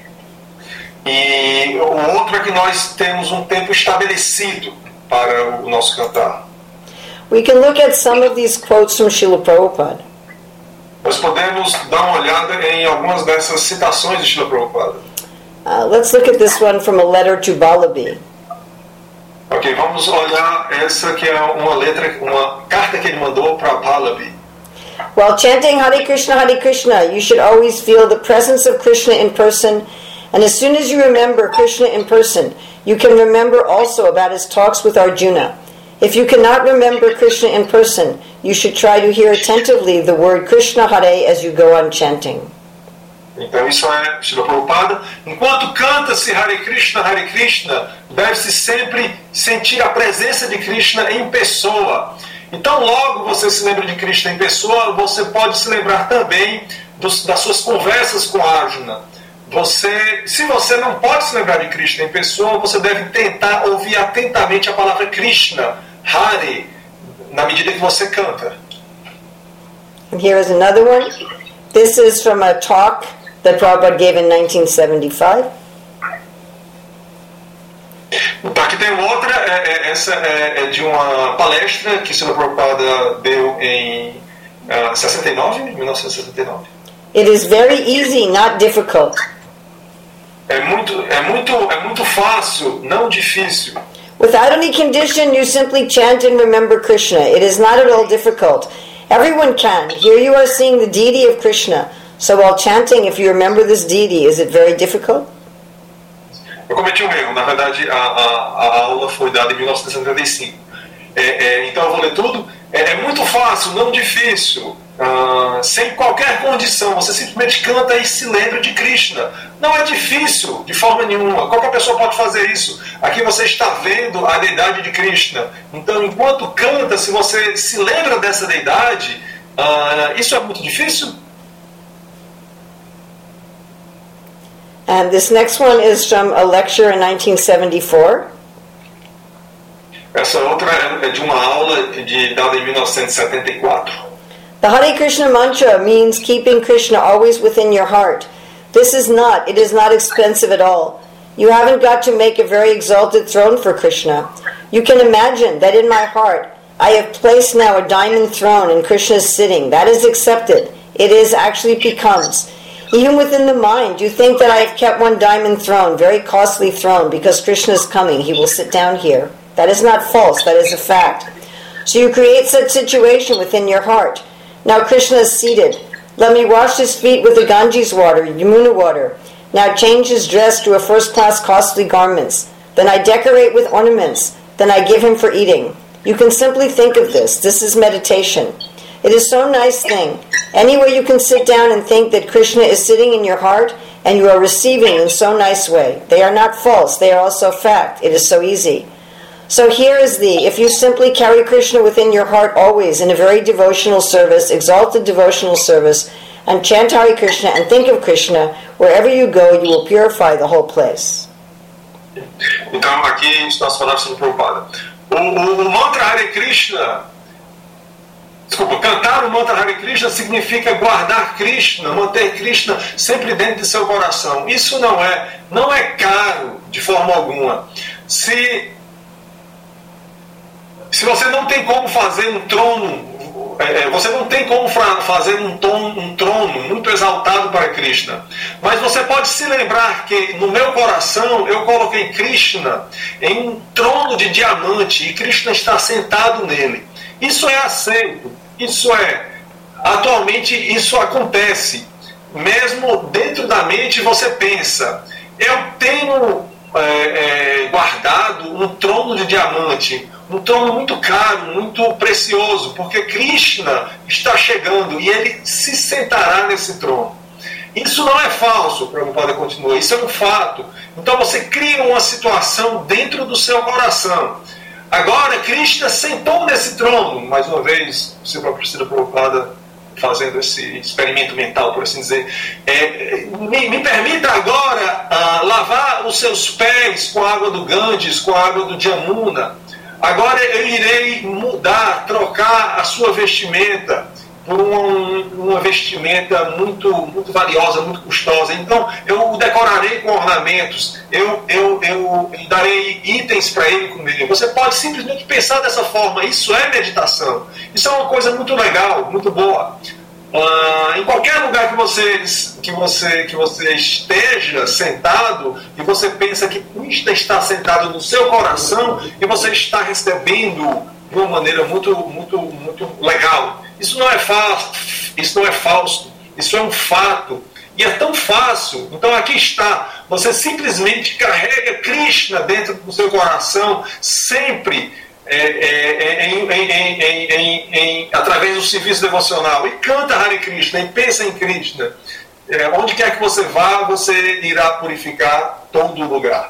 E o outro é que nós temos um tempo estabelecido para o nosso cantar. We can look at some of these quotes from Srila Prabhupada. Nós podemos dar uma olhada em algumas dessas citações de Srila Prabhupada. Uh, let's look at this one from a letter to Balabi. Ok, vamos olhar essa que é uma letra, uma carta que ele mandou para Balabi. While chanting Hare Krishna, Hare Krishna, you should always feel the presence of Krishna in person, and as soon as you remember Krishna in person, you can remember also about his talks with Arjuna. If you cannot remember Krishna in person, you should try to hear attentively the word Krishna Hare as you go on chanting. Então isso é Srila Prabhupada. Enquanto canta-se Hare Krishna, Hare Krishna, deve-se sempre sentir a presença de Krishna em pessoa. Então logo você se lembra de Krishna em pessoa, você pode se lembrar também dos, das suas conversas com Arjuna. Você, se você não pode se lembrar de Krishna em pessoa, você deve tentar ouvir atentamente a palavra Krishna, Hare, na medida que você canta. And here is another one. This is from a talk that Prabhupada gave in nineteen seventy-five. Então, aqui tem outra, é, é, essa é, é de uma palestra que Srila Prabhupada deu em uh, sessenta e nove, mil novecentos e sessenta e nove. It is very easy, not difficult. É muito, é muito, é muito fácil, não difícil. Without any condition, you simply chant and remember Krishna. It is not at all difficult. Everyone can. Here you are seeing the deity of Krishna. So while chanting, if you remember this deity, is it very difficult? Eu cometi um erro. Na verdade, a, a, a aula foi dada em mil novecentos e setenta e cinco. É, é, então eu vou ler tudo. é muito fácil, não difícil, uh, sem qualquer condição. Você simplesmente canta e se lembra de Krishna. Não é difícil de forma nenhuma. Qualquer pessoa pode fazer isso. Aqui você está vendo a deidade de Krishna. Então, enquanto canta, se você se lembra dessa deidade, uh, isso é muito difícil? And this next one is from a lecture in nineteen seventy-four. Essa outra é de uma aula de, dada em mil novecentos e setenta e quatro. The Hare Krishna mantra means keeping Krishna always within your heart. This is not, it is not expensive at all. You haven't got to make a very exalted throne for Krishna. You can imagine that in my heart I have placed now a diamond throne and Krishna is sitting. That is accepted. It is actually becomes. Even within the mind, you think that I have kept one diamond throne, very costly throne, because Krishna is coming. He will sit down here. That is not false. That is a fact. So you create such situation within your heart. Now Krishna is seated. Let me wash his feet with the Ganges water, Yamuna water. Now change his dress to a first-class costly garments. Then I decorate with ornaments. Then I give him for eating. You can simply think of this. This is meditation. It is so nice thing. Anywhere you can sit down and think that Krishna is sitting in your heart and you are receiving in so nice way. They are not false. They are also fact. It is so easy. So here is the, if you simply carry Krishna within your heart always in a very devotional service, exalted devotional service, and chant Hare Krishna and think of Krishna, wherever you go, you will purify the whole place. Então aqui nós falamos sobre Prabhupada. O, o, o mantra Hare Krishna, desculpa, cantar o mantra Hare Krishna significa guardar Krishna, manter Krishna sempre dentro de seu coração. Isso não é, não é caro de forma alguma. Se Se você não tem como fazer um trono, é, você não tem como fazer um, tom, um trono muito exaltado para Krishna, mas você pode se lembrar que no meu coração eu coloquei Krishna em um trono de diamante e Krishna está sentado nele. Isso é aceito, isso é, atualmente isso acontece. Mesmo dentro da mente você pensa, eu tenho é, é, guardado um trono de diamante, um trono muito caro, muito precioso, porque Krishna está chegando e ele se sentará nesse trono. Isso não é falso, Prabhupada continua, isso é um fato. Então você cria uma situação dentro do seu coração. Agora Krishna sentou nesse trono, mais uma vez, o seu próprio Srila Prabhupada fazendo esse experimento mental, por assim dizer. É, me, me permita agora uh, lavar os seus pés com a água do Ganges, com a água do Jamuna. Agora eu irei mudar, trocar a sua vestimenta por uma, uma vestimenta muito, muito valiosa, muito custosa. Então eu o decorarei com ornamentos, eu, eu, eu darei itens para ele comer. Você pode simplesmente pensar dessa forma. Isso é meditação. Isso é uma coisa muito legal, muito boa. Uh, em qualquer lugar que você, que, você, que você esteja sentado e você pensa que Krishna está sentado no seu coração e você está recebendo de uma maneira muito, muito, muito legal. Isso não é falso, isso não é falso, isso é um fato. E é tão fácil. Então aqui está, você simplesmente carrega Krishna dentro do seu coração sempre. É, é, em, em, em, em, em, através do serviço devocional e canta Hare Krishna e pensa em Krishna. É, onde quer que você vá, você irá purificar todo o lugar.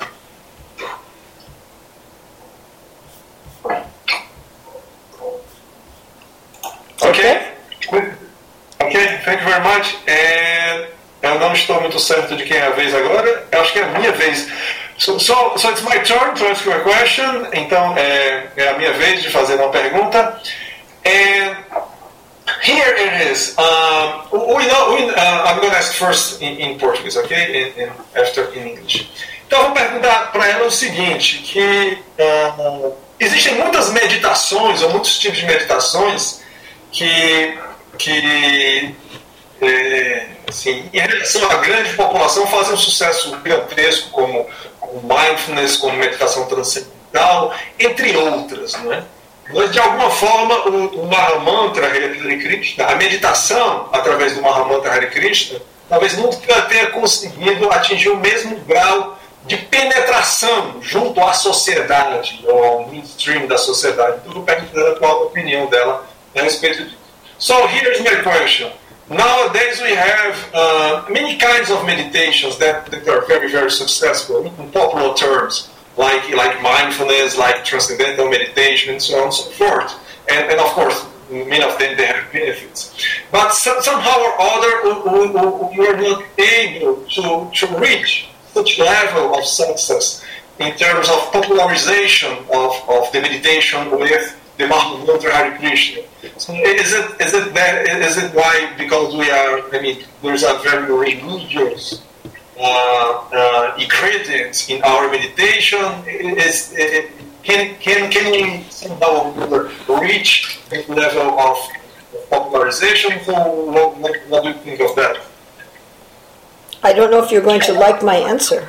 Ok? Ok, thank you very much. É, eu não estou muito certo de quem é a vez agora. Eu acho que é a minha vez. So, so, so it's my turn to ask you a question. Então é, é a minha vez de fazer uma pergunta. And here it is. Um, we know, we, uh, I'm going to ask first in, in Portuguese, okay? And, and after in English. Então eu vou perguntar para ela o seguinte, que uh, existem muitas meditações ou muitos tipos de meditações que, que é, assim, em relação à grande população fazem um sucesso gigantesco, como mindfulness, como meditação transcendental, entre outras, não é? Mas de alguma forma o, o Mahamantra Hare Krishna, a meditação através do Mahamantra Hare Krishna, talvez nunca tenha conseguido atingir o mesmo grau de penetração junto à sociedade, ou ao mainstream da sociedade. Tudo perguntando qual a opinião dela a respeito disso. So here's my question. Nowadays we have uh, many kinds of meditations that, that are very, very successful in popular terms, like like mindfulness, like transcendental meditation, and so on and so forth. And, and of course, many of them they have benefits. But some, somehow or other, we, we, we are not able to, to reach such level of success in terms of popularization of, of the meditation with the Mahamantra Hare Krishna. So is it is it that is it why because we are I mean there's a very religious uh, uh, ingredient in our meditation? Is it, can can can we somehow reach that level of popularization? So what, what do you think of that? I don't know if you're going to like my answer.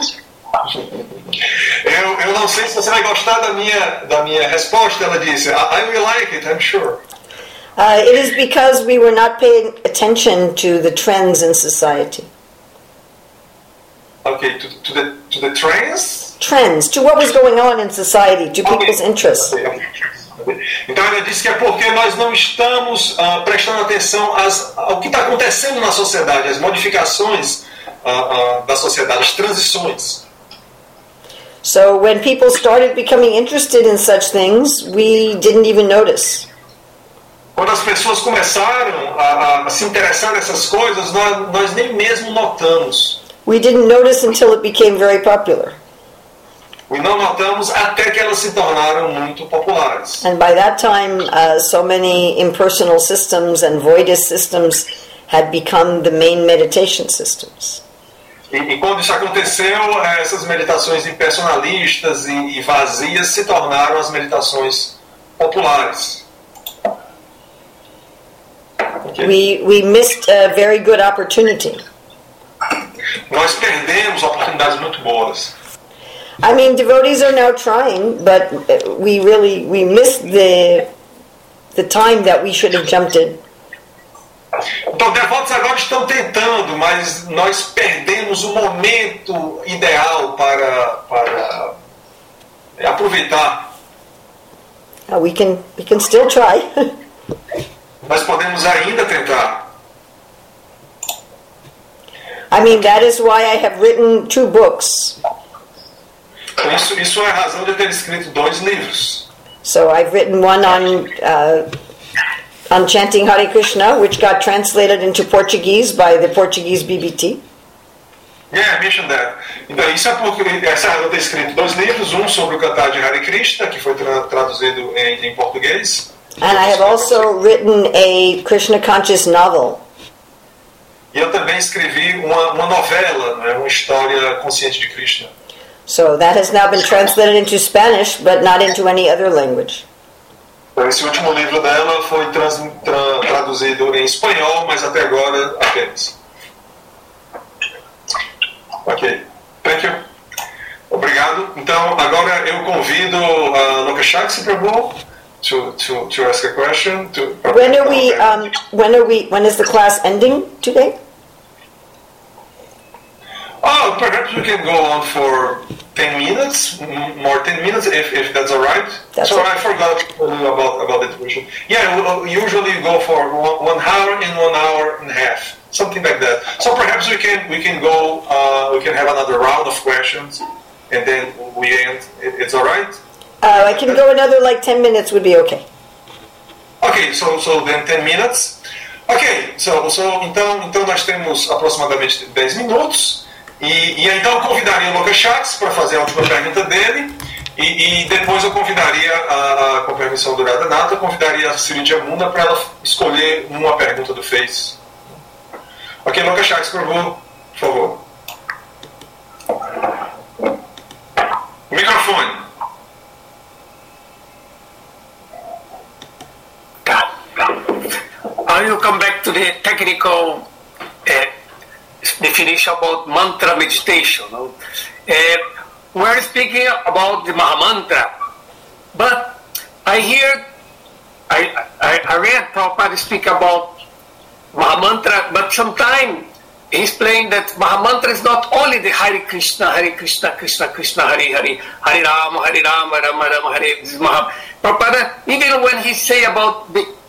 Eu, eu não sei se você vai gostar da minha, da minha resposta. Ela disse, I, I will like it, I'm sure. Uh, it is because we were not paying attention to the trends in society. Okay, to, to the to the trends? Trends, to what was going on in society, to people's Okay. interests. Okay, okay. Então ela disse que é porque nós não estamos uh, prestando atenção às, ao que está acontecendo na sociedade, as modificações uh, uh, da sociedade, as transições. So when people started becoming interested in such things, we didn't even notice. Quando as pessoas começaram a, a se interessar nessas coisas, nós, nós nem mesmo notamos. We didn't notice until it became very popular. E não notamos até que elas se tornaram muito populares. And by that time, uh, so many impersonal systems and voidist systems had become the main meditation systems. E, e quando isso aconteceu, essas meditações impersonalistas e, e vazias se tornaram as meditações populares. Okay. We, we missed a very good opportunity. Nós perdemos oportunidades muito boas. I mean, devotees are now trying, but we really, we missed the, the time that we should have jumped in. Então, devotos agora estão tentando, mas nós perdemos o momento ideal para, para aproveitar. Uh, we can, we can still try. Nós podemos ainda tentar. I mean, that is why I have written two books. Isso, isso é a razão de eu ter escrito dois livros. So I've written one on uh, on chanting Hare Krishna, which got translated into Portuguese by the Portuguese B B T. Yeah, I mentioned that. Então, isso é porque essa é a razão de ter escrito dois livros, um sobre o cantar de Hare Krishna, que foi tra- traduzido em, em português. And I have also written a Krishna conscious novel. E eu também escrevi uma, uma novela, né, uma história consciente de Krishna. So that has now been translated into Spanish, but not into any other language. Então, esse último livro dela foi trans, tra, traduzido em espanhol, mas até agora apenas. Ok, thank you. Obrigado. Então, agora eu convido a Lokashakti Prabhu to, to, to ask a question. To, When are we? Um, when are we? When is the class ending today? Oh, perhaps we can go on for ten minutes, m- more ten minutes, if, if that's all right. That's so okay. I forgot about about the duration. Yeah, we usually go for one, one hour and one hour and a half, something like that. So perhaps we can we can go uh, we can have another round of questions, and then we end. It, it's all right. Uh, I can go another like ten minutes would be okay. Ok, so, so then ten minutes. Ok, so, so, então, então nós temos aproximadamente dez minutos. E, e então eu convidaria o Lokashakti para fazer a última pergunta dele. E, e depois eu convidaria, a, a, com permissão do Radhanatha, eu convidaria a Sri Jamuna para ela escolher uma pergunta do Face. Ok, Lokashakti, por favor. Por favor. Microfone. I will come back to the technical uh, definition about mantra meditation. No? Uh, we're speaking about the Mahamantra, but I hear, I, I, I read Prabhupada speak about Mahamantra, but sometimes he's playing that Mahamantra is not only the Hare Krishna, Hare Krishna, Krishna Krishna, Hare Hare, Hare Rama, Hare Rama, Rama Rama, Hare. This is Maha. Prabhupada, even when he say about the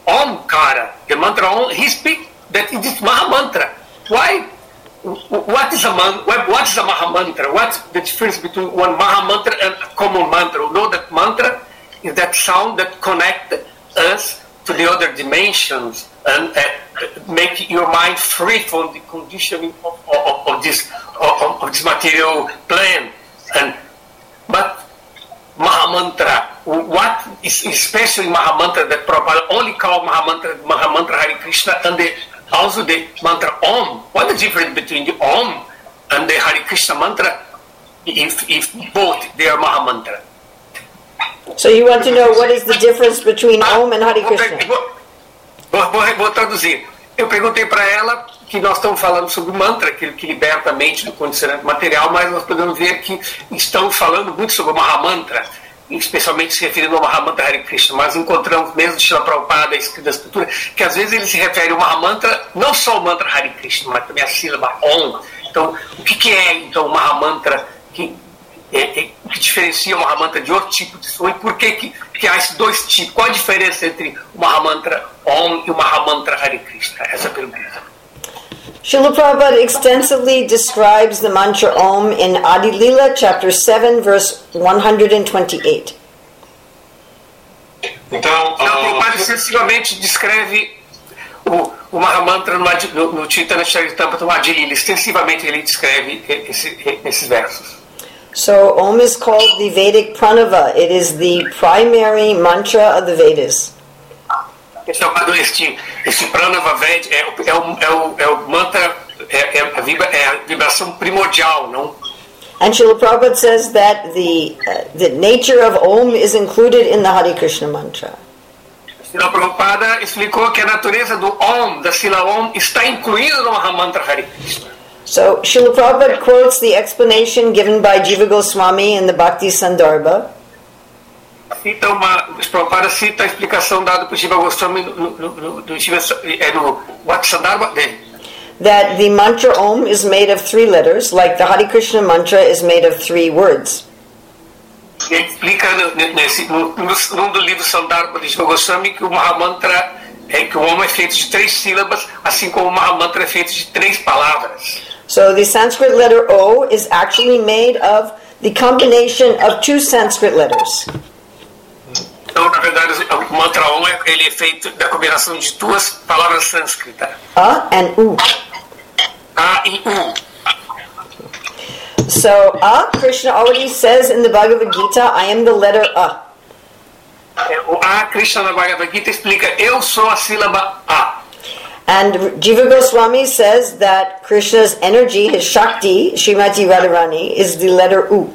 Omkara, the mantra Om, he speaks that it is Maha Mantra. Why? What is a man, what is a Maha Mantra? What's the difference between one Maha Mantra and a common mantra? You know that mantra is that sound that connects us to the other dimensions and uh, make your mind free from the conditioning of, of, of this of, of this material plane. And but Maha Mantra, what is especially Maha Mantra that Prabhupada only call Maha Mantra, Maha Mantra Hare Krishna, and the, also the mantra Om. What is the difference between the Om and the Hare Krishna mantra if, if both they are Maha Mantra? So you want to know what is the difference between Om and Hare Krishna? Vou, vou, vou traduzir. Eu perguntei para ela que nós estamos falando sobre o mantra, aquele que liberta a mente do condicionamento material, mas nós podemos ver que estamos falando muito sobre o Mahamantra, especialmente se referindo ao Mahamantra Hare Krishna, mas encontramos mesmo de Srila Prabhupada, escrito da escritura, que às vezes ele se refere ao Mahamantra, não só o mantra Hare Krishna, mas também a sílaba Om. Então, o que, que é então o Mahamantra que, é, é, que diferencia o Mahamantra de outro tipo de som e por que, que, que há esses dois tipos? Qual a diferença entre o Mahamantra Om e o Mahamantra Hare Krishna? Essa é a pergunta. Srila Prabhupada extensively describes the mantra Om in Adi Lila, chapter seven, verse one hundred twenty-eight. Então, Então, Prabhupada extensivamente descreve o, o Mahamantra no, no, no Chaitanya Charitamrita, no Adi Lila. Extensivamente ele descreve esse, esses versos. So Om is called the Vedic Pranava. It is the primary mantra of the Vedas. Chamado este, este Pranava Ved é, é, o, é, o, é o mantra, é, é, a vibra, é a vibração primordial, não? And Srila Prabhupada says that the uh, the nature of Om is included in the Hare Krishna mantra. Srila Prabhupada explicou que a natureza do Om, da sílaba Om, está incluída no Mahamantra Hare Krishna. So Srila Prabhupada quotes the explanation given by Jiva Goswami in the Bhakti Sandarbha. Cita uma, Prabhupada cita a explicação dada por Jiva Goswami no, no, no, no, é no Bhakti Sandarbha dele. That the mantra Om is made of three letters, like the Hare Krishna mantra is made of three words. Ele explica nesse, no, num do livro Sandarbha de Jiva Goswami que o Mahamantra é que o Om é feito de três sílabas, assim como o Mahamantra é feito de três palavras. So the Sanskrit letter O is actually made of the combination of two Sanskrit letters. Então, na verdade, o mantra Om ele é feito da combinação de duas palavras sânscritas. A and U. A e U. So A, Krishna already says in the Bhagavad Gita, I am the letter A. O A, Krishna na Bhagavad Gita explica, eu sou a sílaba A. And Jiva Goswami says that Krishna's energy, his Shakti, Srimati Radharani, is the letter U.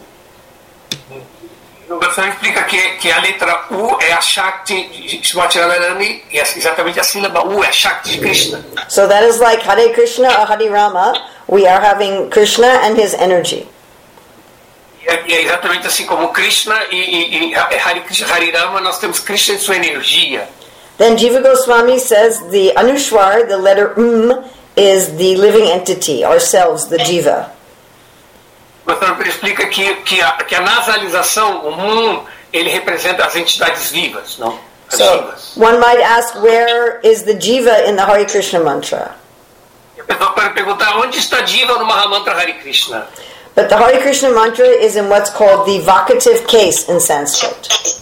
O Goswami explica que, que a letra U é a Shakti de Srimati Radharani, e exatamente a sílaba U é a Shakti de Krishna. So that is like Hare Krishna or Hare Rama, we are having Krishna and his energy. E é, e é exatamente assim como Krishna e, e, e Hare Krishna, Hare Rama, nós temos Krishna e sua energia. Then Jiva Goswami says the Anushwar, the letter M, is the living entity, ourselves, the Jiva. O Goswami explica que, que, a, que a nasalização, o Mum, ele representa as entidades vivas, não? As So vivas. one might ask, where is the Jiva in the Hare Krishna mantra? E a pessoa pode perguntar, onde está Jiva no Mahamantra Hare Krishna? But the Hare Krishna mantra is in what's called the vocative case in Sanskrit.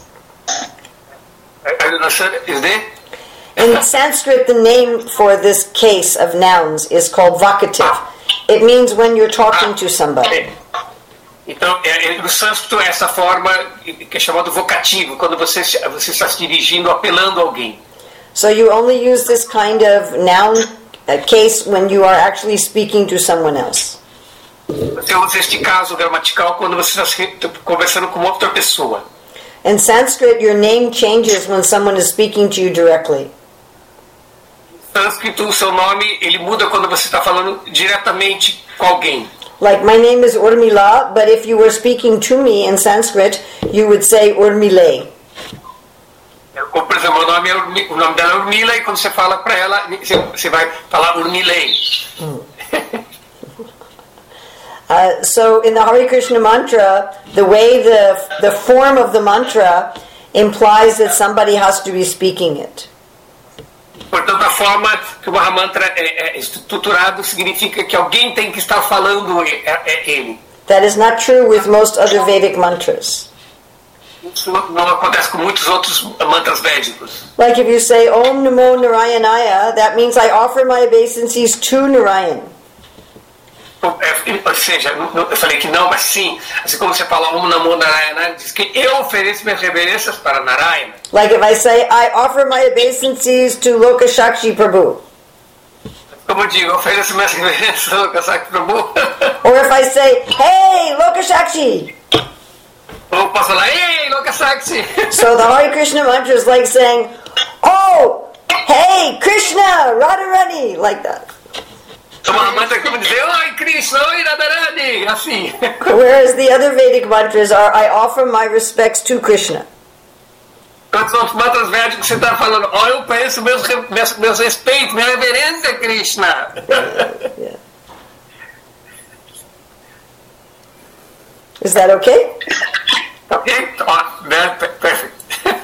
Is there? In Sanskrit, the name for this case of nouns is called vocative. It means when you're talking to somebody. Então, é, é, no sânscrito é essa forma que é chamado vocativo, quando você, você está se dirigindo, apelando a alguém. So you only use this kind of noun uh, case when you are actually speaking to someone else. Você usa este caso gramatical quando você está conversando com outra pessoa. In Sanskrit, your name changes when someone is speaking to you directly. Em sânscrito, o seu nome ele muda quando você está falando diretamente com alguém. Like, my name is Urmila, but if you were speaking to me in Sanskrit, you would say Urmile. Como, por exemplo, o nome, é Urmi, o nome dela é Urmila, e quando você fala para ela, você, você vai falar Urmilei. Mm. Uh, so in the Hare Krishna mantra, the way the the form of the mantra implies that somebody has to be speaking it. Portanto, a forma que o Mahamantra é, é estruturado significa que alguém tem que estar falando é, é ele. That is not true with most other Vedic mantras. Isso não acontece com muitos outros mantras védicos. Like if you say Om Namo Narayanaya, that means I offer my obeisances to Narayan. Ou seja, eu falei que não, mas sim. Assim como você fala Om Namo Narayana, diz que eu ofereço minhas reverências para Narayana. Like if I say I offer my obeisances to Lokashakshi Prabhu. Como eu digo, eu ofereço minhas reverências a Lokashakshi Prabhu. Or if I say, hey, Lokashakshi. Ou posso falar, ei, Lokashakshi. So the Hare Krishna mantra is like saying, oh, hey, Krishna, Radharani, like that. Uma mantra como dizer, oi Krishna, oi Radharani, assim. Whereas the other Vedic mantras are, I offer my respects to Krishna. Quando são os mantras védicos, você está falando, ó, oh, eu peço meus, meus, meus respeitos, minha reverência a Krishna. Yeah. Is that okay? Ok? Oh, perfect.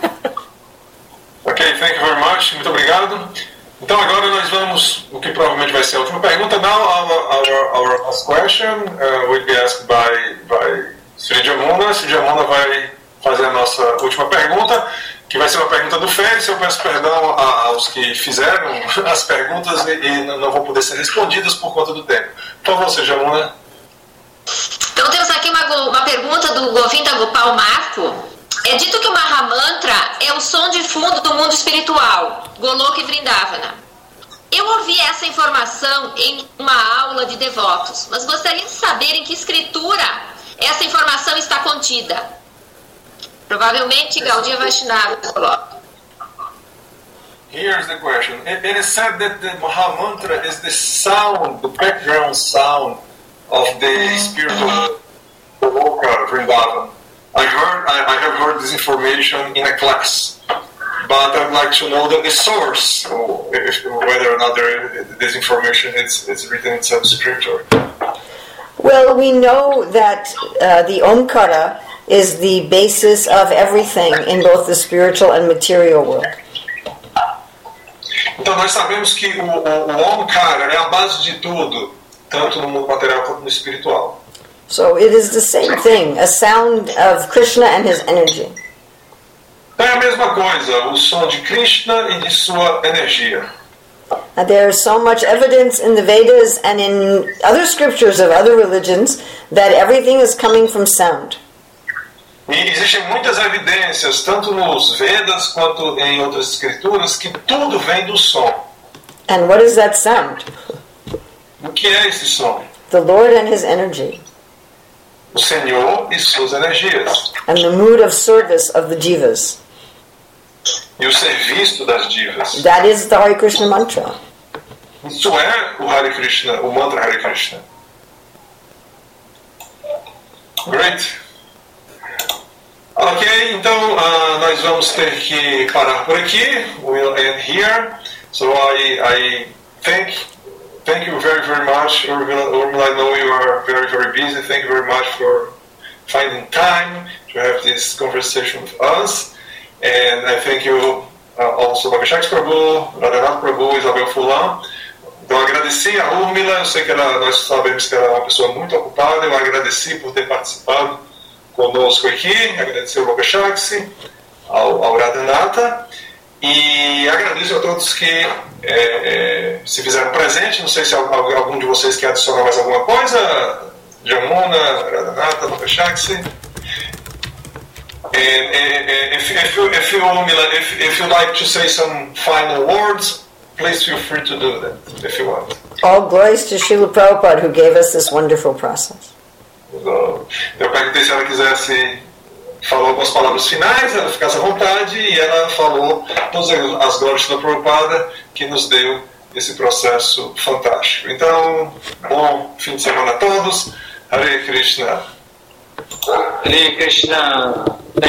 Ok, thank you very much. Muito obrigado. Então agora nós vamos, o que provavelmente vai ser a última pergunta. Now our, our, our last question uh, will be asked by, by Sri Jamuna. Sri Jamuna vai fazer a nossa última pergunta, que vai ser uma pergunta do Félix. Eu peço perdão a, aos que fizeram as perguntas e, e não vão poder ser respondidas por conta do tempo. Por favor, Sri Jamuna. Então temos aqui uma, uma pergunta do Govinda Gopal Marco. É dito que o Mahamantra é o som de fundo do mundo espiritual, Goloka e Vrindavana. Eu ouvi essa informação em uma aula de devotos, mas gostaria de saber em que escritura essa informação está contida. Provavelmente Gaudiya Vaishnava coloca. Here's the question. It, it is said that the Mahamantra is the sound, the background sound of the spiritual Goloka, Vrindavan. I heard, I, I have heard this information in a class, but I'd like to know the, the source, if, whether or not there, this information is, is written in some scripture. Well, we know that uh, the Omkara is the basis of everything in both the spiritual and material world. Então nós sabemos que o, o, o Omkara é a base de tudo, tanto no mundo material quanto no espiritual. So it is the same thing, a sound of Krishna and his energy. É a mesma coisa, o som de Krishna e de sua energia. And there is so much evidence in the Vedas and in other scriptures of other religions that everything is coming from sound. E existem muitas evidências, tanto nos Vedas quanto em outras escrituras, que tudo vem do som. And what is that sound? O que é esse som? The Lord and his energy. O Senhor e suas energias. And the mood of service of the jivas. E o serviço das divas. That is the Hare Krishna mantra. Isso é o Hare Krishna, o mantra Hare Krishna. Great. Ok, então uh, nós vamos ter que parar por aqui. We'll end here. So I, I thank Thank you very, very much, Urmila. Urmila, I know you are very, very busy. Thank you very much for finding time to have this conversation with us. And I thank you uh, also Bhakti Prabhu, Radhanath Prabhu, Isabel Fulan. Então agradeci a Urmila, eu sei que ela, nós sabemos que ela é uma pessoa muito ocupada, eu agradeci por ter participado conosco aqui, agradecer ao Bhakti, ao, ao Radhanatha. E agradeço a todos que é, é, se fizeram presente. Não sei se algum de vocês quer adicionar mais alguma coisa. Jamuna, Radhanatha, Bhakti. And, and, and if, if, you, if, you, if, if you like to say some final words, please feel free to do that, if you want. All glories to Srila Prabhupada, who gave us this wonderful process. Eu perguntei se ela quisesse falou algumas palavras finais, ela ficasse à vontade, e ela falou todas as glórias da Prabhupada que nos deu esse processo fantástico. Então, bom fim de semana a todos. Hare Krishna. Hare Krishna.